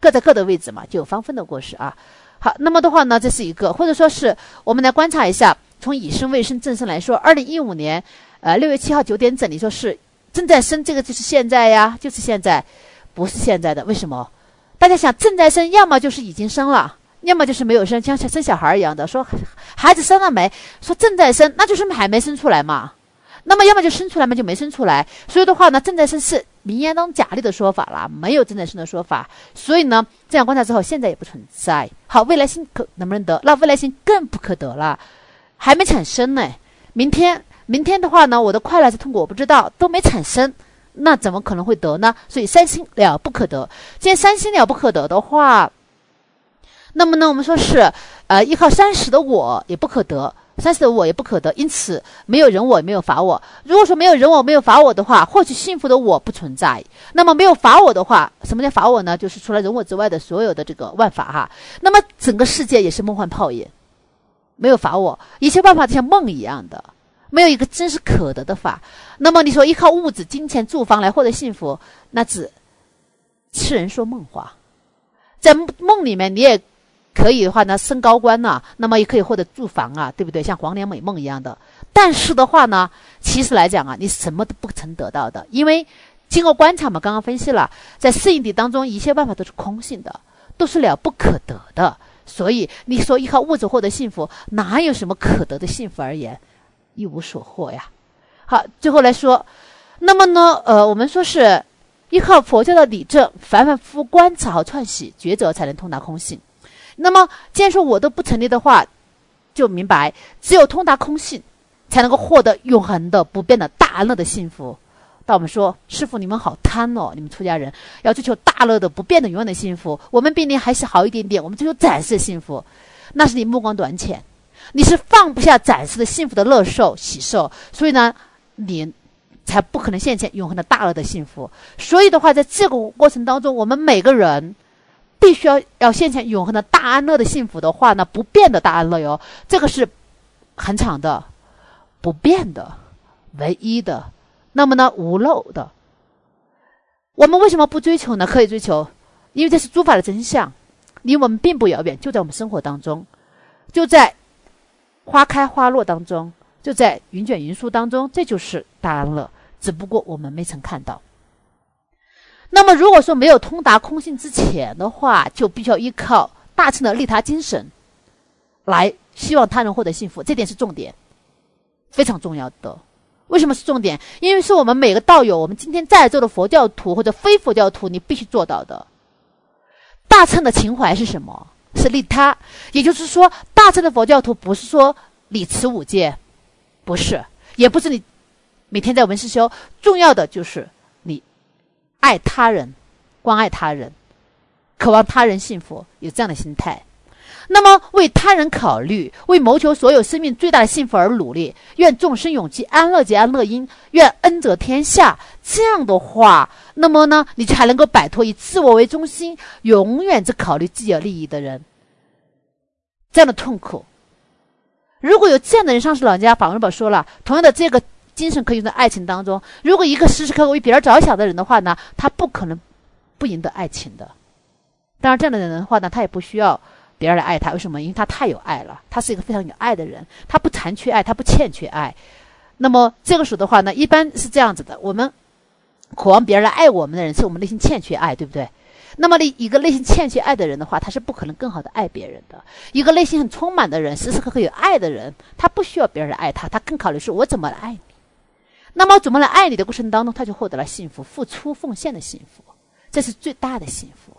各在各的位置嘛，就有方分的过失啊。好，那么的话呢，这是一个，或者说是我们来观察一下，从以生、未生、正生来说，二零一五年呃六月七号九点整，你说是正在生，这个就是现在呀，就是现在，不是现在的，为什么？大家想正在生，要么就是已经生了，要么就是没有生，像生小孩一样的，说孩子生了没，说正在生，那就是还没生出来嘛。那么要么就生出来嘛，就没生出来。所以的话呢，正在生是名言当中假立的说法啦，没有正在生的说法。所以呢，这样观察之后，现在也不存在。好，未来性可能不能得？那未来性更不可得了，还没产生呢。明天，明天的话呢，我的快乐还是痛苦我不知道，都没产生，那怎么可能会得呢？所以三心了不可得。既然三心了不可得的话，那么呢，我们说是呃依靠三十的我也不可得。三十的我也不可得，因此没有人我也没有法我。如果说没有人我没有法我的话，获取幸福的我不存在。那么没有法我的话，什么叫法我呢？就是除了人我之外的所有的这个万法哈。那么整个世界也是梦幻泡影，没有法我，一切万法就像梦一样的，没有一个真实可得的法。那么你说依靠物质、金钱、住房来获得幸福，那只痴人说梦话。在梦里面你也可以的话呢，升高官呐、啊，那么也可以获得住房啊，对不对？像黄粱美梦一样的。但是的话呢，其实来讲啊，你什么都不曾得到的，因为经过观察嘛，刚刚分析了，在适应体当中，一切办法都是空性的，都是了不可得的。所以你说依靠物质获得幸福，哪有什么可得的幸福而言，一无所获呀。好，最后来说，那么呢，呃，我们说是依靠佛教的理证，反反复复观察和串习抉择，才能通达空性。那么既然说我都不成立的话，就明白只有通达空性才能够获得永恒的不变的大安乐的幸福。但我们说师父你们好贪哦，你们出家人要追求大乐的不变的永远的幸福，我们比你还是好一点点，我们追求暂时的幸福，那是你目光短浅，你是放不下暂时的幸福的乐受喜受，所以呢你才不可能现前永恒的大乐的幸福。所以的话在这个过程当中，我们每个人必须要要现前永恒的大安乐的幸福的话呢，不变的大安乐哟，这个是很长的，不变的，唯一的，那么呢无漏的。我们为什么不追求呢？可以追求，因为这是诸法的真相，离我们并不遥远，就在我们生活当中，就在花开花落当中，就在云卷云舒当中，这就是大安乐，只不过我们没曾看到。那么如果说没有通达空性之前的话，就必须要依靠大乘的利他精神来希望他人获得幸福，这点是重点，非常重要的。为什么是重点？因为是我们每个道友，我们今天在座的佛教徒或者非佛教徒，你必须做到的。大乘的情怀是什么？是利他。也就是说，大乘的佛教徒不是说理持五戒，不是，也不是你每天在闻思修，重要的就是你爱他人，关爱他人，渴望他人幸福，有这样的心态。那么为他人考虑，为谋求所有生命最大的幸福而努力，愿众生永继安乐及安乐因，愿恩泽天下。这样的话，那么呢你才能够摆脱以自我为中心，永远只考虑自己的利益的人这样的痛苦。如果有这样的人，上师老人家法文宝说了，同样的这个精神可以用在爱情当中。如果一个时时刻刻为别人着想的人的话呢，他不可能不赢得爱情的。当然这样的人的话呢，他也不需要别人来爱他，为什么？因为他太有爱了，他是一个非常有爱的人，他不残缺爱，他不欠缺爱。那么这个时候的话呢，一般是这样子的，我们渴望别人来爱我们的人，是我们内心欠缺爱，对不对？那么一个内心欠缺爱的人的话，他是不可能更好的爱别人的。一个内心很充满的人，时时刻刻有爱的人，他不需要别人来爱他，他更考虑是我怎么来爱你。那么怎么来爱你的过程当中，他就获得了幸福，付出奉献的幸福，这是最大的幸福。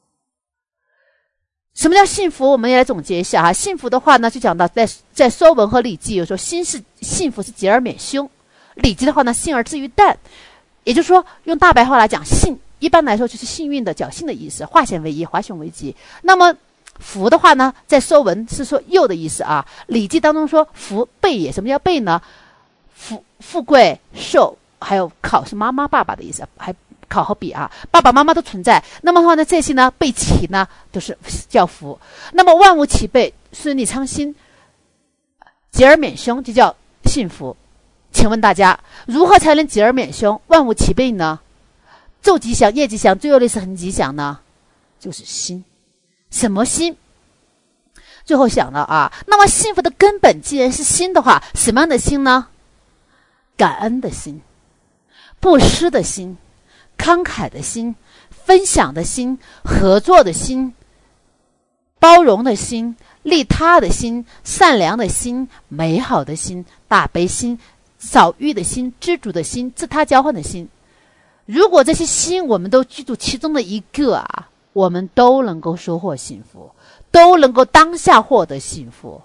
什么叫幸福？我们也来总结一下哈。幸福的话呢，就讲到在在《说文》和《礼记》有说，心是幸福是节而免凶，《礼记》的话呢，幸而至于淡。也就是说，用大白话来讲，幸一般来说就是幸运的、侥幸的意思，化险为夷，华雄为吉。那么福的话呢，在《说文》是说佑的意思啊，《礼记》当中说福备也。什么叫备呢？富富贵寿，还有考是妈妈爸爸的意思，还考和比啊，爸爸妈妈都存在。那么的话呢，这些呢备齐呢都是叫福。那么万物齐备，顺利昌心，节而免凶，就叫幸福。请问大家，如何才能节而免凶，万物齐备呢？昼吉祥、夜吉祥，最后类是很吉祥呢？ 就是心。什么心？最后想了啊，那么幸福的根本既然是心的话，什么样的心呢？感恩的心，布施的心，慷慨的心，分享的心，合作的心，包容的心，利他的心，善良的心，美好的心，大悲心，少欲的心，知足的心，自他交换的心。如果这些心我们都记住其中的一个啊，我们都能够收获幸福，都能够当下获得幸福。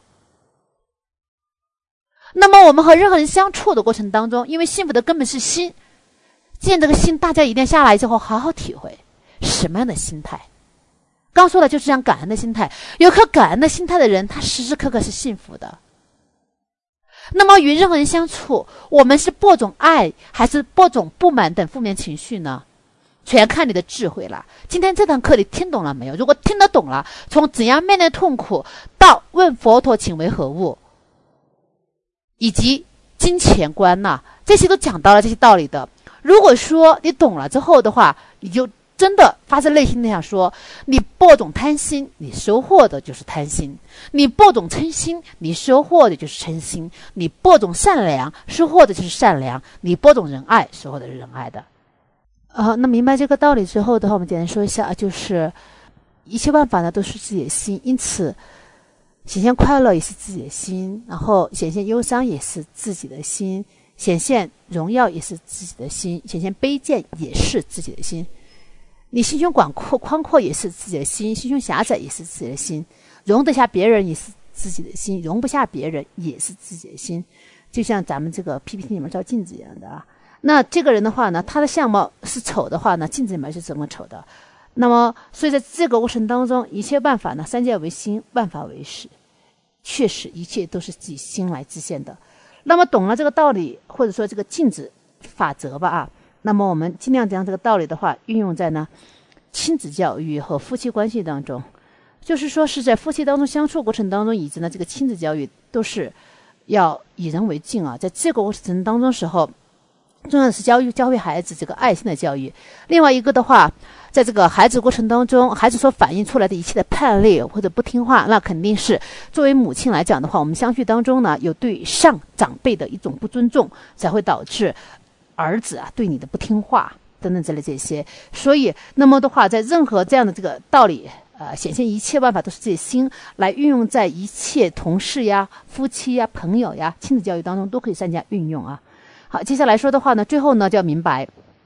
那么我们和任何人相处的过程当中，因为幸福的根本是心，既然这个心大家一定下来之后好好体会什么样的心态。刚说了，就是这样感恩的心态，有颗感恩的心态的人，他时时刻刻是幸福的。那么与任何人相处，我们是播种爱还是播种不满等负面情绪呢？全看你的智慧了。今天这堂课你听懂了没有？如果听得懂了，从怎样面对痛苦到问佛陀请为何物，以及金钱观呐、啊，这些都讲到了这些道理的。如果说你懂了之后的话，你就真的发自内心的想说，你播种贪心，你收获的就是贪心；你播种嗔心，你收获的就是嗔心；你播种善良，收获的就是善良；你播种仁爱，收获的是仁爱的。呃，那明白这个道理之后的话，我们简单说一下，就是一切万法呢都是自己的心，因此显现快乐也是自己的心，然后显现忧伤也是自己的心，显现荣耀也是自己的心，显现卑贱也是自己的心。你心胸广阔宽阔也是自己的心，心胸狭窄也是自己的心，容得下别人也是自己的心，容不下别人也是自己的心。就像咱们这个 P P T 里面照镜子一样的啊。那这个人的话呢，他的相貌是丑的话呢，镜子里面是怎么丑的？那么所以在这个过程当中，一切万法呢，三界为心，万法为识，确实一切都是自己心来自现的。那么懂了这个道理，或者说这个镜子法则吧啊，那么我们尽量将这个道理的话运用在呢亲子教育和夫妻关系当中，就是说是在夫妻当中相处过程当中，以及呢这个亲子教育都是要以人为镜啊，在这个过程当中时候，重要的是教育教会孩子这个爱心的教育。另外一个的话，在这个孩子过程当中，孩子所反映出来的一切的叛逆或者不听话，那肯定是作为母亲来讲的话，我们相续当中呢有对上长辈的一种不尊重，才会导致儿子啊对你的不听话等等之类这些。所以那么的话，在任何这样的这个道理呃，显现一切万法都是自己心，来运用在一切同事呀、夫妻呀、朋友呀、亲子教育当中都可以善加运用啊。好，接下来说的话呢，最后呢就要明白，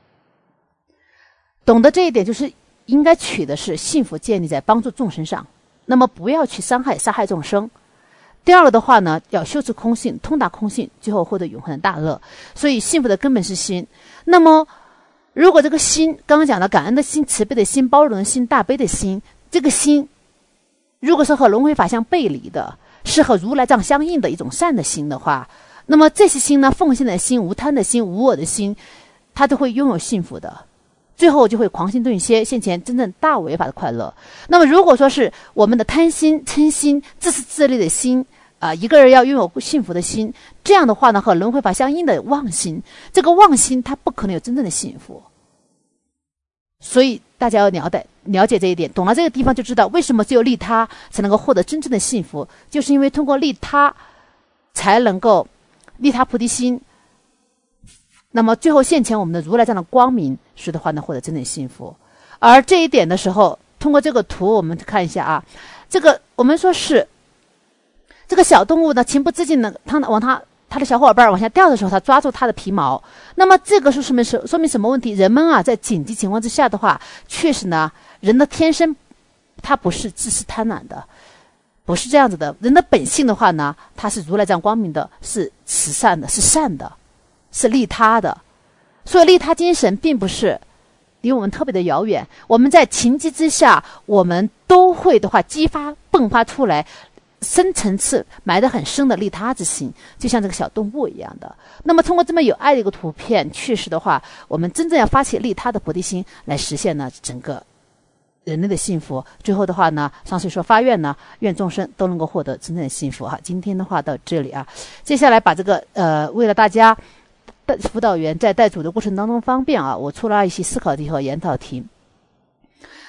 懂得这一点，就是应该取的是幸福建立在帮助众生上，那么不要去伤害杀害众生。第二个的话呢，要修持空性，通达空性，最后获得永恒的大乐。所以幸福的根本是心。那么如果这个心，刚刚讲的感恩的心、慈悲的心、包容的心、大悲的心，这个心如果是和轮回法相背离的，是和如来藏相应的一种善的心的话，那么这些心呢，奉献的心、无贪的心、无我的心，它都会拥有幸福的，最后就会狂心顿歇，现前真正大违法的快乐。那么如果说是我们的贪心、嗔心、自私自利的心啊、呃，一个人要拥有幸福的心，这样的话呢，和轮回法相应的妄心，这个妄心它不可能有真正的幸福。所以大家要了解了解这一点，懂了这个地方就知道为什么只有利他才能够获得真正的幸福，就是因为通过利他才能够利他菩提心，那么最后现前我们的如来这样的光明，使的话呢获得真正的幸福。而这一点的时候，通过这个图我们看一下啊，这个我们说是这个小动物呢情不自禁的，它往它他的小伙伴往下掉的时候，他抓住他的皮毛。那么这个是说明是说明什么问题？人们啊，在紧急情况之下的话，确实呢，人的天生他不是自私贪婪的，不是这样子的。人的本性的话呢，他是如来这样光明的，是慈善的，是善的，是利他的。所以利他精神并不是离我们特别的遥远。我们在情急之下，我们都会的话激发迸发出来。深层次埋得很深的利他之心，就像这个小动物一样的。那么通过这么有爱的一个图片，确实的话，我们真正要发起利他的菩提心，来实现呢整个人类的幸福。最后的话呢，上师说发愿呢，愿众生都能够获得真正的幸福哈。今天的话到这里啊，接下来把这个呃，为了大家辅导员在带组的过程当中方便啊，我出了一些思考题和研讨题。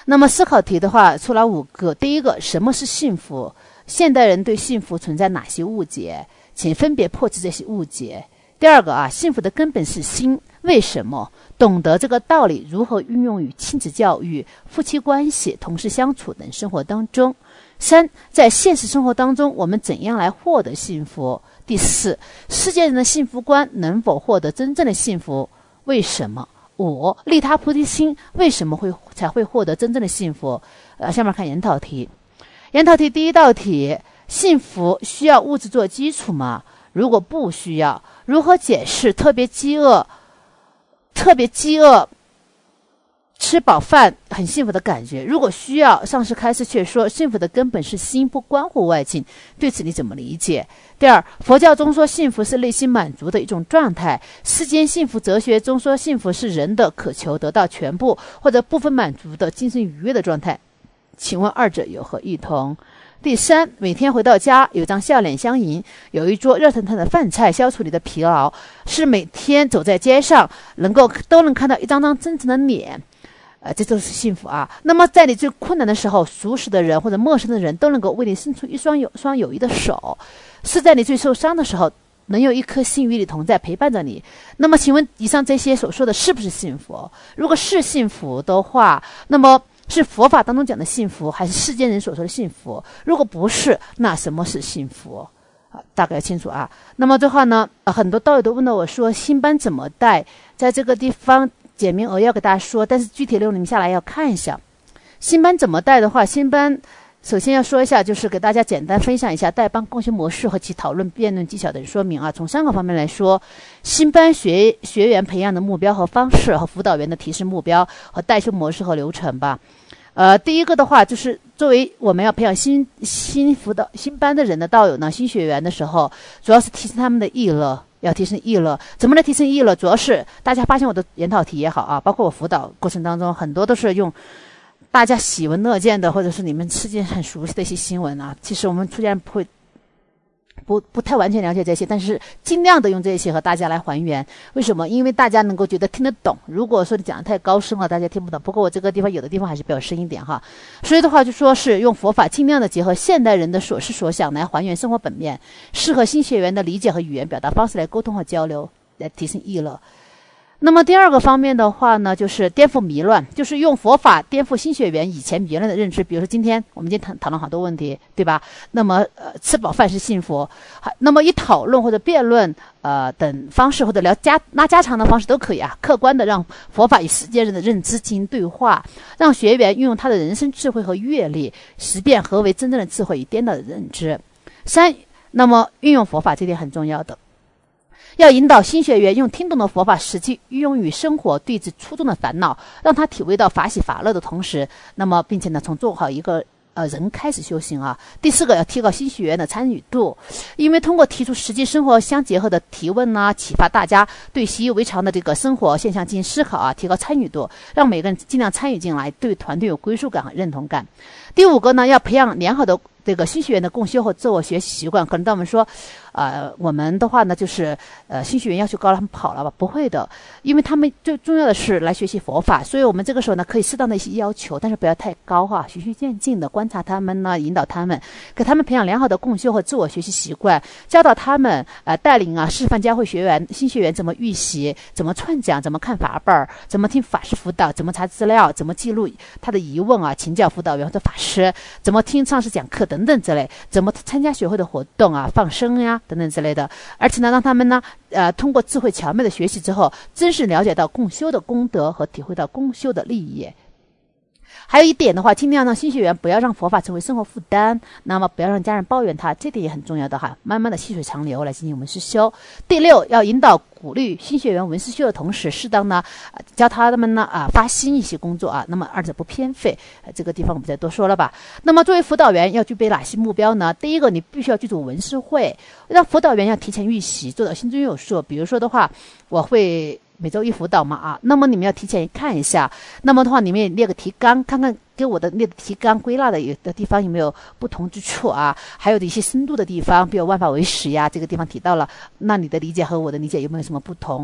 那么思考题的话出了五个。第一个，什么是幸福？现代人对幸福存在哪些误解？请分别破除这些误解。第二个啊，幸福的根本是心，为什么？懂得这个道理如何运用于亲子教育、夫妻关系、同事相处等生活当中。三，在现实生活当中我们怎样来获得幸福？第四，世界人的幸福观能否获得真正的幸福？为什么？五，利他菩提心为什么会才会获得真正的幸福？呃，下面看研讨题。研讨题第一道题，幸福需要物质做基础吗？如果不需要，如何解释特别饥饿、特别饥饿吃饱饭很幸福的感觉？如果需要，上师开示却说幸福的根本是心，不关乎外境，对此你怎么理解？第二，佛教中说幸福是内心满足的一种状态，世间幸福哲学中说幸福是人的渴求得到全部或者部分满足的精神愉悦的状态，请问二者有何异同？第三，每天回到家有张笑脸相迎，有一桌热腾腾的饭菜消除你的疲劳，是每天走在街上能够都能看到一张张真诚的脸，呃，这就是幸福啊。那么在你最困难的时候，熟识的人或者陌生的人都能够为你伸出一双有双友谊的手，是在你最受伤的时候能有一颗心与你同在陪伴着你。那么请问以上这些所说的是不是幸福？如果是幸福的话，那么是佛法当中讲的幸福，还是世间人所说的幸福？如果不是，那什么是幸福？啊，大概清楚啊。那么的话呢，呃、很多道友都问到我说，新班怎么带？在这个地方简明扼要给大家说，但是具体内容你们下来要看一下。新班怎么带的话，新班首先要说一下，就是给大家简单分享一下带班共修模式和其讨论辩论技巧的说明啊。从三个方面来说，新班学学员培养的目标和方式，和辅导员的提示目标和带修模式和流程吧。呃，第一个的话，就是作为我们要培养新新辅导新班的人的道友呢，新学员的时候，主要是提升他们的意乐，要提升意乐。怎么来提升意乐？主要是大家发现我的研讨题也好啊，包括我辅导过程当中，很多都是用大家喜闻乐见的，或者是你们世界很熟悉的一些新闻啊。其实我们出现不会不不太完全了解这些，但是尽量的用这些和大家来还原。为什么？因为大家能够觉得听得懂。如果说你讲的太高深了，大家听不懂。不过我这个地方有的地方还是比较深一点哈。所以的话就说是用佛法尽量的结合现代人的所思所想来还原生活本面，适合新学员的理解和语言表达方式来沟通和交流，来提升意乐。那么第二个方面的话呢，就是颠覆迷乱，就是用佛法颠覆新学员以前迷乱的认知。比如说今天我们今天谈讨论好多问题，对吧？那么呃，吃饱饭是幸福，那么以讨论或者辩论呃等方式，或者聊家拉家常的方式都可以啊，客观的让佛法与世界人的认知进行对话，让学员运用他的人生智慧和阅历，识辨何为真正的智慧与颠倒的认知。三，那么运用佛法这点很重要的。要引导新学员用听懂的佛法实际运用于生活，对治初中的烦恼，让他体会到法喜法乐的同时，那么并且呢，从做好一个呃人开始修行啊。第四个，要提高新学员的参与度，因为通过提出实际生活相结合的提问啊，启发大家对习以为常的这个生活现象进行思考啊，提高参与度，让每个人尽量参与进来，对团队有归属感和认同感。第五个呢，要培养良好的这个新学员的共修和自我学习习惯。可能当我们说呃，我们的话呢，就是呃，新学员要求高了，他们跑了吧？不会的，因为他们最重要的是来学习佛法，所以我们这个时候呢，可以适当的一些要求，但是不要太高哈，循序渐进的观察他们呢，引导他们，给他们培养良好的共修和自我学习习惯，教导他们呃，带领啊，示范教会学员新学员怎么预习，怎么串讲，怎么看法本，怎么听法师辅导，怎么查资料，怎么记录他的疑问啊，请教辅导员或者法师，怎么听上师讲课等等之类，怎么参加学会的活动啊，放生呀、啊。等等之类的，而且呢，让他们呢，呃，通过智慧巧妙的学习之后，真实了解到共修的功德和体会到共修的利益。还有一点的话，尽量让新学员不要让佛法成为生活负担，那么不要让家人抱怨他，这点也很重要的哈。慢慢的细水长流来进行文思修。第六，要引导鼓励新学员文思修的同时，适当呢、呃、教他们呢啊、呃、发心一些工作啊，那么二者不偏废、呃。这个地方我们再多说了吧。那么作为辅导员要具备哪些目标呢？第一个，你必须要记住文思会，让辅导员要提前预习，做到心中有数。比如说的话，我会每周一辅导嘛啊，那么你们要提前看一下，那么的话你们也列个提纲，看看跟我的列的提纲归纳的有的地方有没有不同之处啊，还有的一些深度的地方，比如万法唯识呀，这个地方提到了，那你的理解和我的理解有没有什么不同？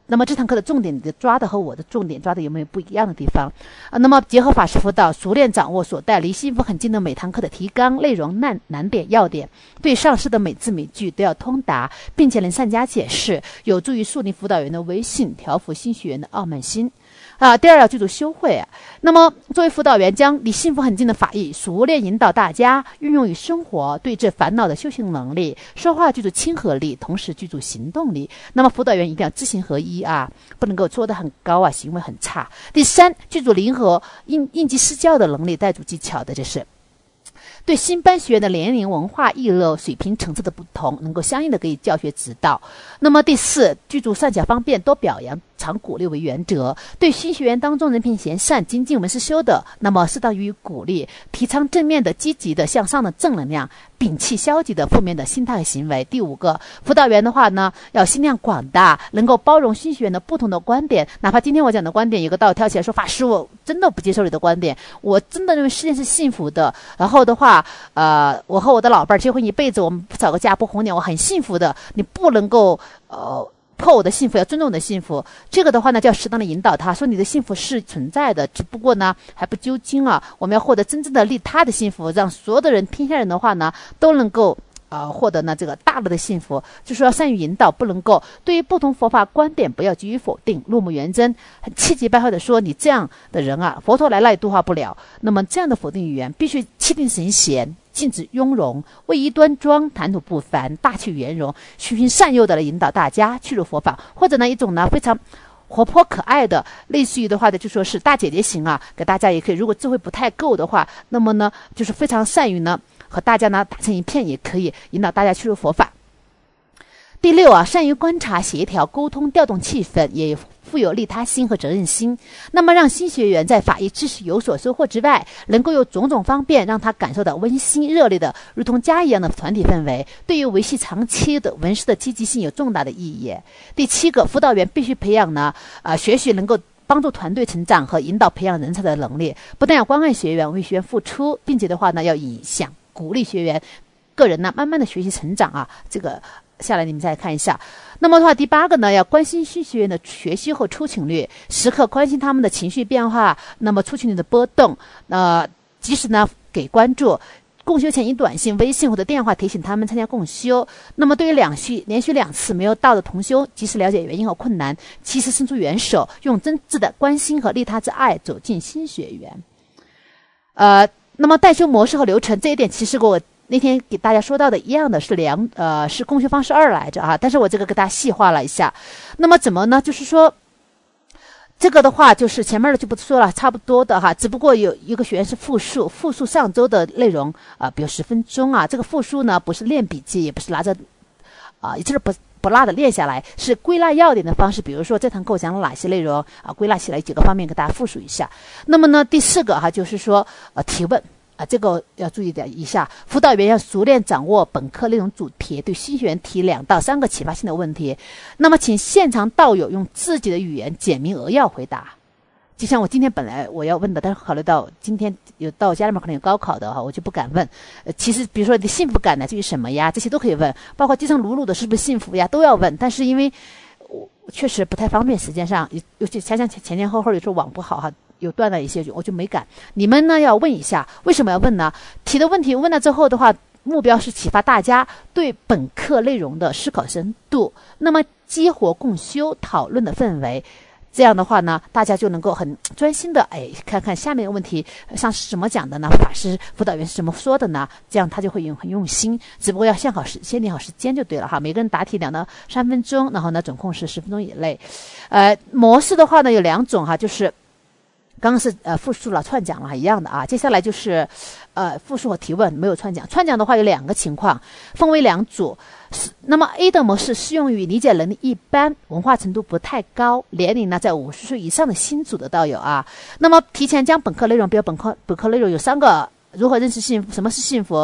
那么这堂课的重点你的抓的和我的重点抓的有没有不一样的地方啊？那么结合法式辅导，熟练掌握所带离幸福很近的每堂课的提纲内容、难难点、要点，对上师的每字每句都要通达，并且能善加解释，有助于树立辅导员的威信，调服新学员的傲慢心。啊，第二要记住修会啊。那么作为辅导员，将离幸福很近的法义熟练引导大家运用于生活，对治烦恼的修行能力，说话具足亲和力，同时具足行动力。那么辅导员一定要知行合一啊，不能够做得很高啊，行为很差。第三，具足灵活应应急施教的能力，带足技巧的，这是对新班学员的年龄、文化、艺乐水平层次的不同，能够相应的给予教学指导。那么第四，具足善巧方便、多表扬、常鼓励为原则。对新学员当中人品贤善、精进文思修的，那么适当予以鼓励，提倡正面的、积极的、向上的正能量，摒弃消极的、负面的心态和行为。第五个，辅导员的话呢，要心量广大，能够包容新学员的不同的观点。哪怕今天我讲的观点，有个道友跳起来说：“法师，我真的不接受你的观点，我真的认为世界是幸福的。然后的话，呃，我和我的老伴儿结婚一辈子，我们不吵个架，不红脸，我很幸福的。你不能够呃。”破我的幸福，要尊重我的幸福。这个的话呢，就要适当的引导他，说你的幸福是存在的，只不过呢还不究竟啊。我们要获得真正的利他的幸福，让所有的人，天下人的话呢，都能够呃获得呢这个大乐的幸福。就是要善于引导，不能够对于不同佛法观点不要给予否定，入木圆真，很气急败坏的说你这样的人啊，佛陀来了也度化不了。那么这样的否定语言必须气定神闲，禁止雍容，位仪端庄，谈吐不凡，大气圆融，循循善诱的来引导大家去入佛法。或者呢一种呢非常活泼可爱的，类似于的话的就说是大姐姐型啊，给大家也可以。如果智慧不太够的话，那么呢就是非常善于呢和大家呢打成一片，也可以引导大家去入佛法。第六啊，善于观察、协调、沟通、调动气氛，也富有利他心和责任心。那么让新学员在法义知识有所收获之外，能够有种种方便让他感受到温馨热烈的如同家一样的团体氛围，对于维系长期的文师的积极性有重大的意义。第七个，辅导员必须培养呢呃学习能够帮助团队成长和引导培养人才的能力，不但要关爱学员，为学员付出，并且的话呢要影响鼓励学员个人呢慢慢的学习成长啊。这个下来你们再看一下。那么的话，第八个呢，要关心新学员的学习和出勤率，时刻关心他们的情绪变化，那么出勤率的波动，呃，及时呢给关注。共修前以短信、微信或者电话提醒他们参加共修。那么对于两续连续两次没有到的同修，及时了解原因和困难，及时伸出援手，用真挚的关心和利他之爱走进新学员。呃，那么代修模式和流程这一点，其实我那天给大家说到的一样的是两呃是共修方式二来着啊，但是我这个给大家细化了一下。那么怎么呢？就是说这个的话就是前面的就不说了，差不多的哈，只不过有一个学员是复述，复述上周的内容啊、呃，比如十分钟啊，这个复述呢不是练笔记，也不是拿着啊、呃，也就是不不落的练下来，是归纳要点的方式。比如说这堂课讲了哪些内容啊，归纳起来几个方面给大家复述一下。那么呢，第四个哈就是说呃提问。啊，这个要注意点一下，辅导员要熟练掌握本课内容主题，对新学员提两到三个启发性的问题。那么，请现场道友用自己的语言简明扼要回答。就像我今天本来我要问的，但是考虑到今天有到家里面可能有高考的哈，我就不敢问。呃，其实比如说你的幸福感来自于什么呀，这些都可以问，包括饥肠辘辘的是不是幸福呀，都要问。但是因为我确实不太方便，时间上，尤其想想前前前后后有时候网不好哈。有断了一些，我就没敢。你们呢要问一下，为什么要问呢？提的问题问了之后的话，目标是启发大家对本课内容的思考深度，那么激活共修讨论的氛围。这样的话呢，大家就能够很专心的哎，看看下面的问题上是怎么讲的呢？法师辅导员是怎么说的呢？这样他就会用很用心，只不过要限好时，限定好时间就对了哈。每个人答题两到三分钟，然后呢总共是十分钟以内。呃，模式的话呢有两种哈，就是刚刚是呃复述了串讲了一样的啊，接下来就是呃复述和提问，没有串讲。串讲的话有两个情况，分为两组。那么 A 的模式适用于理解能力一般、文化程度不太高、年龄呢在五十岁以上的新组的道友啊。那么提前将本课内容，比如本课本课内容有三个：如何认识幸福，什么是幸福，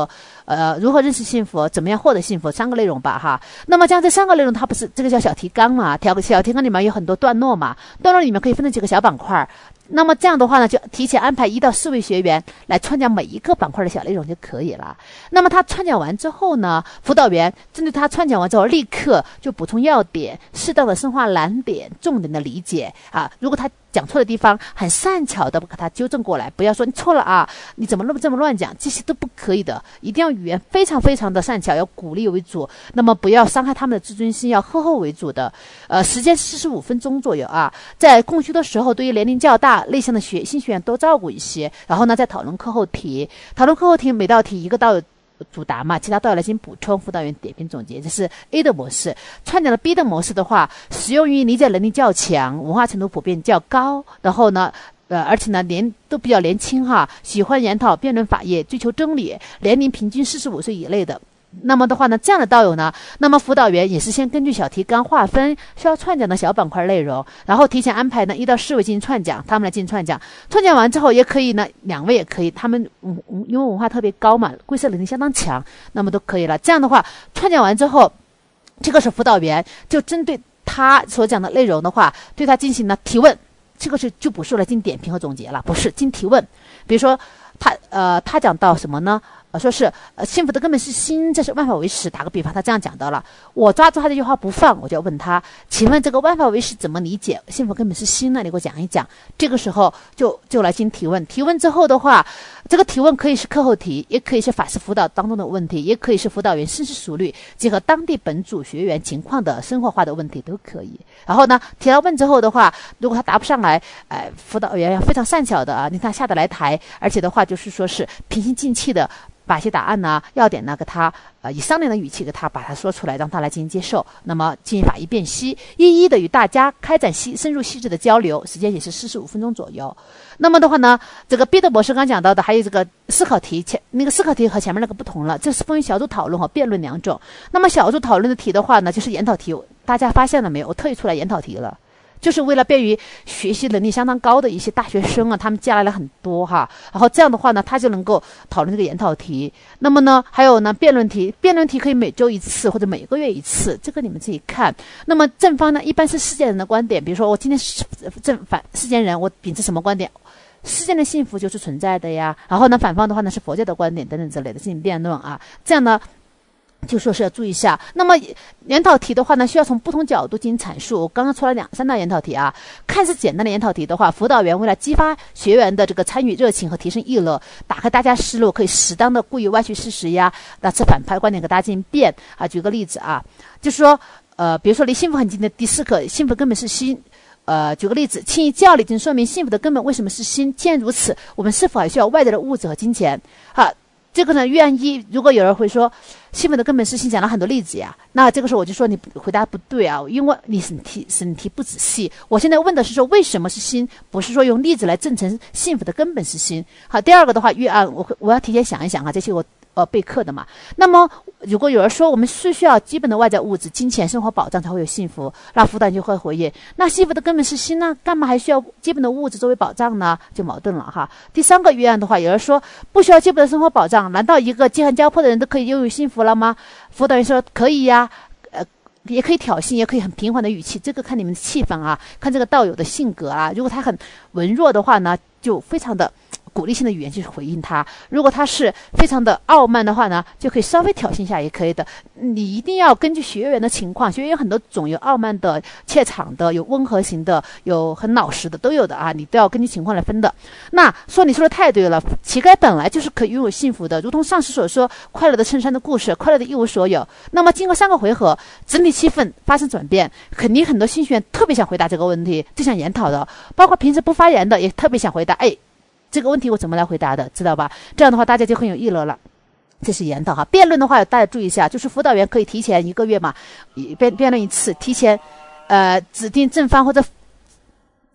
呃，如何认识幸福，怎么样获得幸福，三个内容吧哈。那么像这三个内容，它不是这个叫小提纲嘛？条小提纲里面有很多段落嘛，段落里面可以分成几个小板块。那么这样的话呢，就提前安排一到四位学员来串讲每一个板块的小内容就可以了。那么他串讲完之后呢，辅导员针对他串讲完之后，立刻就补充要点，适当的深化难点，重点的理解啊。如果他讲错的地方，很善巧的把它纠正过来，不要说你错了啊，你怎么那么这么乱讲，这些都不可以的。一定要语言非常非常的善巧，要鼓励为主，那么不要伤害他们的自尊心，要呵护为主的。呃，时间四十五分钟左右啊，在共修的时候，对于年龄较大、内向的学新学员多照顾一些，然后呢，再讨论课后题，讨论课后题每道题一个道友主答嘛，其他道友来进行补充，辅导员点评总结，这是 A 的模式。串讲的 B 的模式的话，适用于理解能力较强、文化程度普遍较高，然后呢，呃，而且呢年都比较年轻哈，喜欢研讨辩论法业，追求真理，年龄平均四十五岁以内的。那么的话呢，这样的道友呢，那么辅导员也是先根据小提纲划分需要串讲的小板块内容，然后提前安排呢一到四位进行串讲，他们来进行串讲。串讲完之后也可以呢，两位也可以，他们嗯嗯因为文化特别高嘛，规则能力相当强，那么都可以了。这样的话，串讲完之后，这个是辅导员就针对他所讲的内容的话，对他进行了提问，这个是就不是来进行点评和总结了，不是进行提问。比如说他呃他讲到什么呢？呃，说是呃，幸福的根本是心，这是万法唯识。打个比方，他这样讲到了，我抓住他这句话不放，我就要问他，请问这个万法唯识怎么理解？幸福根本是心呢？你给我讲一讲。这个时候就就来进行提问，提问之后的话，这个提问可以是课后题，也可以是法师辅导当中的问题，也可以是辅导员深思熟虑，结合当地本组学员情况的生活化的问题都可以。然后呢，提了问之后的话，如果他答不上来，哎、呃，辅导员要非常善巧的啊，令他下得来台，而且的话就是说是平心静气的。把一些答案呢、要点呢，给他呃以商量的语气给他把它说出来，让他来进行接受。那么进行法医辨析，一一的与大家开展细深入细致的交流，时间也是四十五分钟左右。那么的话呢，这个 B 的模式刚讲到的，还有这个思考题，前那个思考题和前面那个不同了，这是分为小组讨论和辩论两种。那么小组讨论的题的话呢，就是研讨题，大家发现了没有？我特意出来研讨题了。就是为了便于学习能力相当高的一些大学生啊，他们加来了很多哈，然后这样的话呢，他就能够讨论这个研讨题。那么呢，还有呢，辩论题，辩论题可以每周一次或者每个月一次，这个你们自己看。那么正方呢，一般是世间人的观点，比如说我今天是正反世间人，我秉持什么观点？世间的幸福就是存在的呀。然后呢，反方的话呢是佛教的观点等等之类的进行辩论啊，这样呢。就说是要注意一下。那么研讨题的话呢，需要从不同角度进行阐述。我刚刚出了两三道研讨题啊，看似简单的研讨题的话，辅导员为了激发学员的这个参与热情和提升意乐，打开大家思路，可以适当的故意歪曲事实呀，那持反派观点给大家进行辩啊。举个例子啊，就是说呃，比如说离幸福很近的第四课，幸福根本是心。呃，举个例子，轻易教理，仅说明幸福的根本为什么是心。既然如此，我们是否还需要外在的物质和金钱？好。这个呢，愿意如果有人会说幸福的根本是心，讲了很多例子呀，那这个时候我就说你回答不对啊，因为你审题审题不仔细。我现在问的是说为什么是心，不是说用例子来证成幸福的根本是心。好，第二个的话，预案我我要提前想一想啊，这些我呃备课的嘛。那么如果有人说我们是需要基本的外在物质、金钱、生活保障才会有幸福，那辅导就会回应：那幸福的根本是心呢，干嘛还需要基本的物质作为保障呢？就矛盾了哈。第三个预案的话，有人说不需要基本的生活保障，难道一个饥寒交迫的人都可以拥有幸福了吗？辅导员说可以呀，呃，也可以挑衅，也可以很平缓的语气，这个看你们的气氛啊，看这个道友的性格啊。如果他很文弱的话呢，就非常的。鼓励性的语言去回应他，如果他是非常的傲慢的话呢，就可以稍微挑衅一下也可以的。你一定要根据学员的情况，学员有很多种，有傲慢的、怯场的，有温和型的，有很老实的，都有的啊，你都要根据情况来分的。那说你说的太对了，乞丐本来就是可以拥有幸福的，如同上师所说，快乐的衬衫的故事，快乐的一无所有。那么经过三个回合，整体气氛发生转变，肯定很多新学员特别想回答这个问题，就想研讨的，包括平时不发言的也特别想回答，哎。这个问题我怎么来回答的，知道吧？这样的话大家就很有议论了。这是研讨哈。辩论的话大家注意一下，就是辅导员可以提前一个月嘛，辩辩论一次，提前呃指定正方或者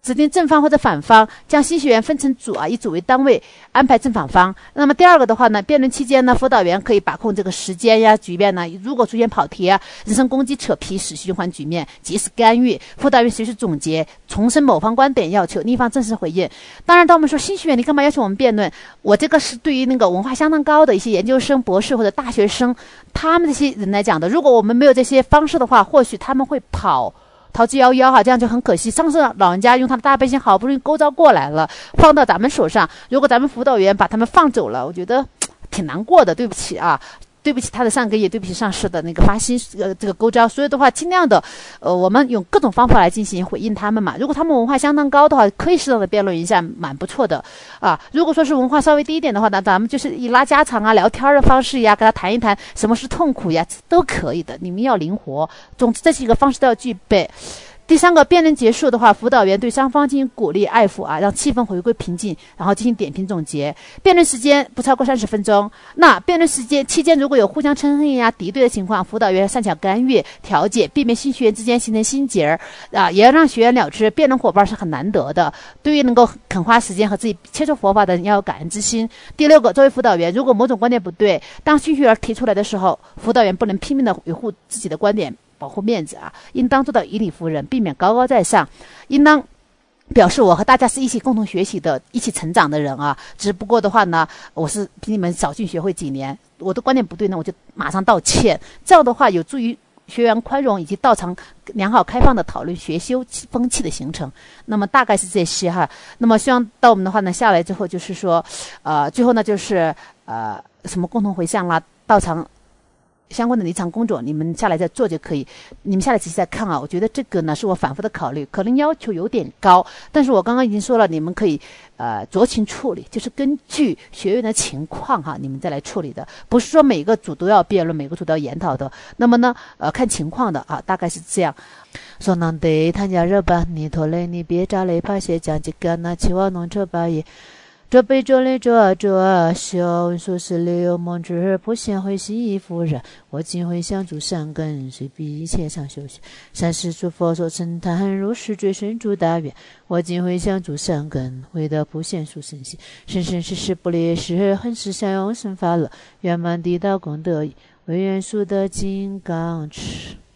指定正方或者反方，将新学员分成组啊，以组为单位安排正反方。那么第二个的话呢，辩论期间呢，辅导员可以把控这个时间呀，局面呢，如果出现跑题啊、人身攻击、扯皮、使循环局面，及时干预。辅导员随时总结，重申某方观点要求，另一方正式回应。当然，当我们说新学员，你干嘛要求我们辩论？我这个是对于那个文化相当高的一些研究生、博士或者大学生，他们这些人来讲的。如果我们没有这些方式的话，或许他们会跑。逃之夭夭哈，这样就很可惜。上次老人家用他的大背心好不容易勾招过来了，放到咱们手上，如果咱们辅导员把他们放走了，我觉得挺难过的。对不起啊，对不起他的上个也对不起上司的那个发心呃这个勾招。所以的话，尽量的呃我们用各种方法来进行回应他们嘛。如果他们文化相当高的话，可以适当的辩论一下，蛮不错的啊。如果说是文化稍微低一点的话，那咱们就是以拉家常啊、聊天的方式呀，跟他谈一谈什么是痛苦呀，都可以的。你们要灵活，总之这几个方式都要具备。第三个，辩论结束的话，辅导员对双方进行鼓励爱抚啊，让气氛回归平静，然后进行点评总结。辩论时间不超过三十分钟。那辩论时间期间如果有互相称恨呀、敌对的情况，辅导员擅长干预调解，避免新学员之间形成心结儿啊，也要让学员了知辩论伙伴是很难得的。对于能够肯花时间和自己切磋佛法的人，要有感恩之心。第六个，作为辅导员，如果某种观点不对，当新学员提出来的时候，辅导员不能拼命的维护自己的观点，保护面子啊，应当做到以理服人，避免高高在上，应当表示我和大家是一起共同学习的、一起成长的人啊。只不过的话呢，我是比你们早进学会几年，我的观点不对呢，我就马上道歉。这样的话，有助于学员宽容以及到场良好开放的讨论学修风气的形成。那么大概是这些哈。那么希望到我们的话呢，下来之后就是说，呃，最后呢就是呃什么共同回向啦、到场。相关的离场工作，你们下来再做就可以。你们下来仔细再看啊，我觉得这个呢是我反复的考虑，可能要求有点高，但是我刚刚已经说了，你们可以呃酌情处理，就是根据学员的情况哈，你们再来处理的，不是说每个组都要辩论，每个组都要研讨的。那么呢，呃，看情况的啊，大概是这样。说能得参加热班，你拖累你别扎雷怕些讲这个那期望弄这把也。这杯酒里这这笑，说是流梦之不贤会惜夫人。我今会相助善根，随必切上修行。善事诸佛所称叹，如是追顺诸大愿。我今会相助善根，回得不贤殊圣行。生生世世不离世，恒时享用生法乐。圆满地道功德，唯愿速得金刚持。